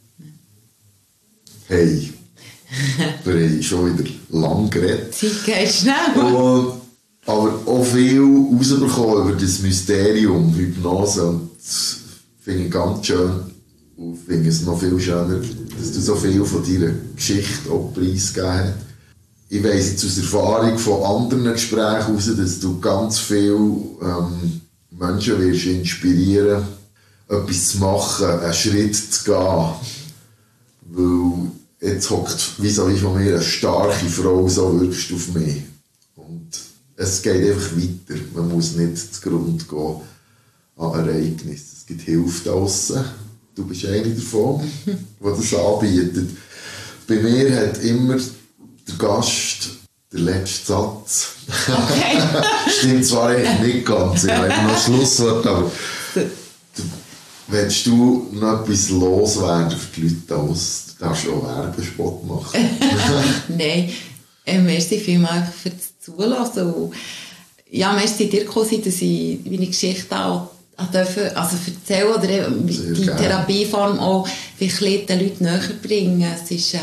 Hey. Wir haben schon wieder lang geredet. Zeit geht schnell. Aber auch viel rausbekommen über das Mysterium Hypnose. Und das finde ich ganz schön. Und finde es noch viel schöner, dass du so viel von deiner Geschichte auch preisgegeben hast. Ich weiss jetzt aus Erfahrung von anderen Gesprächen heraus, dass du ganz viele Menschen wirst inspirieren, etwas zu machen, einen Schritt zu gehen. Weil jetzt hockt vis-à-vis von mir eine starke Frau, so wirkst du auf mich. Und es geht einfach weiter. Man muss nicht zugrunde gehen an Ereignissen. Es gibt Hilfe draussen. Du bist eine davon, die das anbietet. Bei mir hat immer der Gast den letzten Satz. Okay. Stimmt zwar eigentlich nicht ganz, ich habe noch Schlusswort, aber willst du noch etwas loswerden für die Leute aus? Du darfst auch Werbespot machen. Nein, merci vielmals für das Zulassen. Ja, merci dir, Cosi, dass ich meine Geschichte auch erzählen oder die Therapieform auch wirklich den Leuten näher bringen. Es ist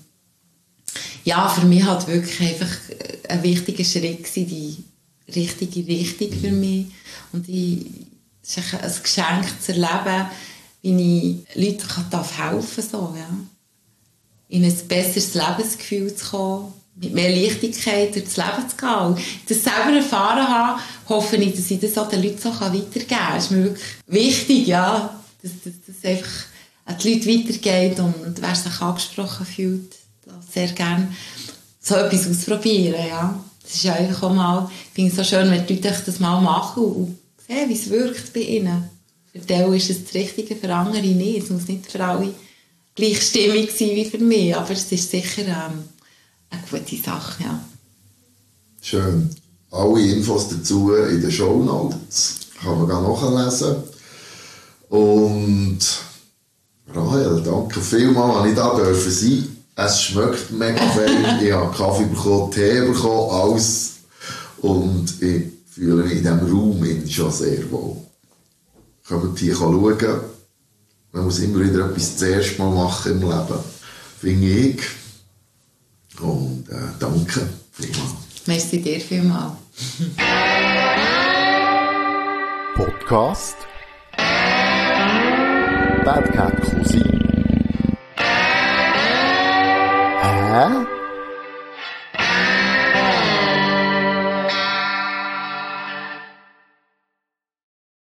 für mich halt wirklich einfach ein wichtiger Schritt gewesen, die richtige Richtung für mich. Und es ist ein Geschenk zu erleben, wie ich Leuten helfen kann, so, ja. In ein besseres Lebensgefühl zu kommen, mit mehr Leichtigkeit durchs Leben zu gehen. Und das selber erfahren habe, hoffe ich, dass ich das auch den Leuten so weitergeben kann. Es ist mir wirklich wichtig, ja, dass das einfach an die Leute weitergeht und wer sich angesprochen fühlt, sehr gerne so etwas ausprobieren, ja. Das ist einfach auch mal, ich finde es so schön, wenn die Leute das mal machen und sehen, wie es wirkt bei ihnen. Für die ist es das Richtige, für andere nicht. Es muss nicht für alle gleich stimmig sein wie für mich, aber es ist sicher eine gute Sache, ja. Schön. Alle Infos dazu in den Shownotes. Kann man nachlesen. Und Rahel, danke vielmals, dass ich da sein durfte. Es schmeckt mega fein. Ich habe Kaffee bekommen, Tee bekommen, alles. Und ich fühle mich in diesem Raum schon sehr wohl. Kommt hier schauen. Man muss immer wieder etwas zuerst mal machen im Leben. Finde ich. Und danke vielmals. Merci dir vielmals. Podcast Bad Cat Cosi. Hä?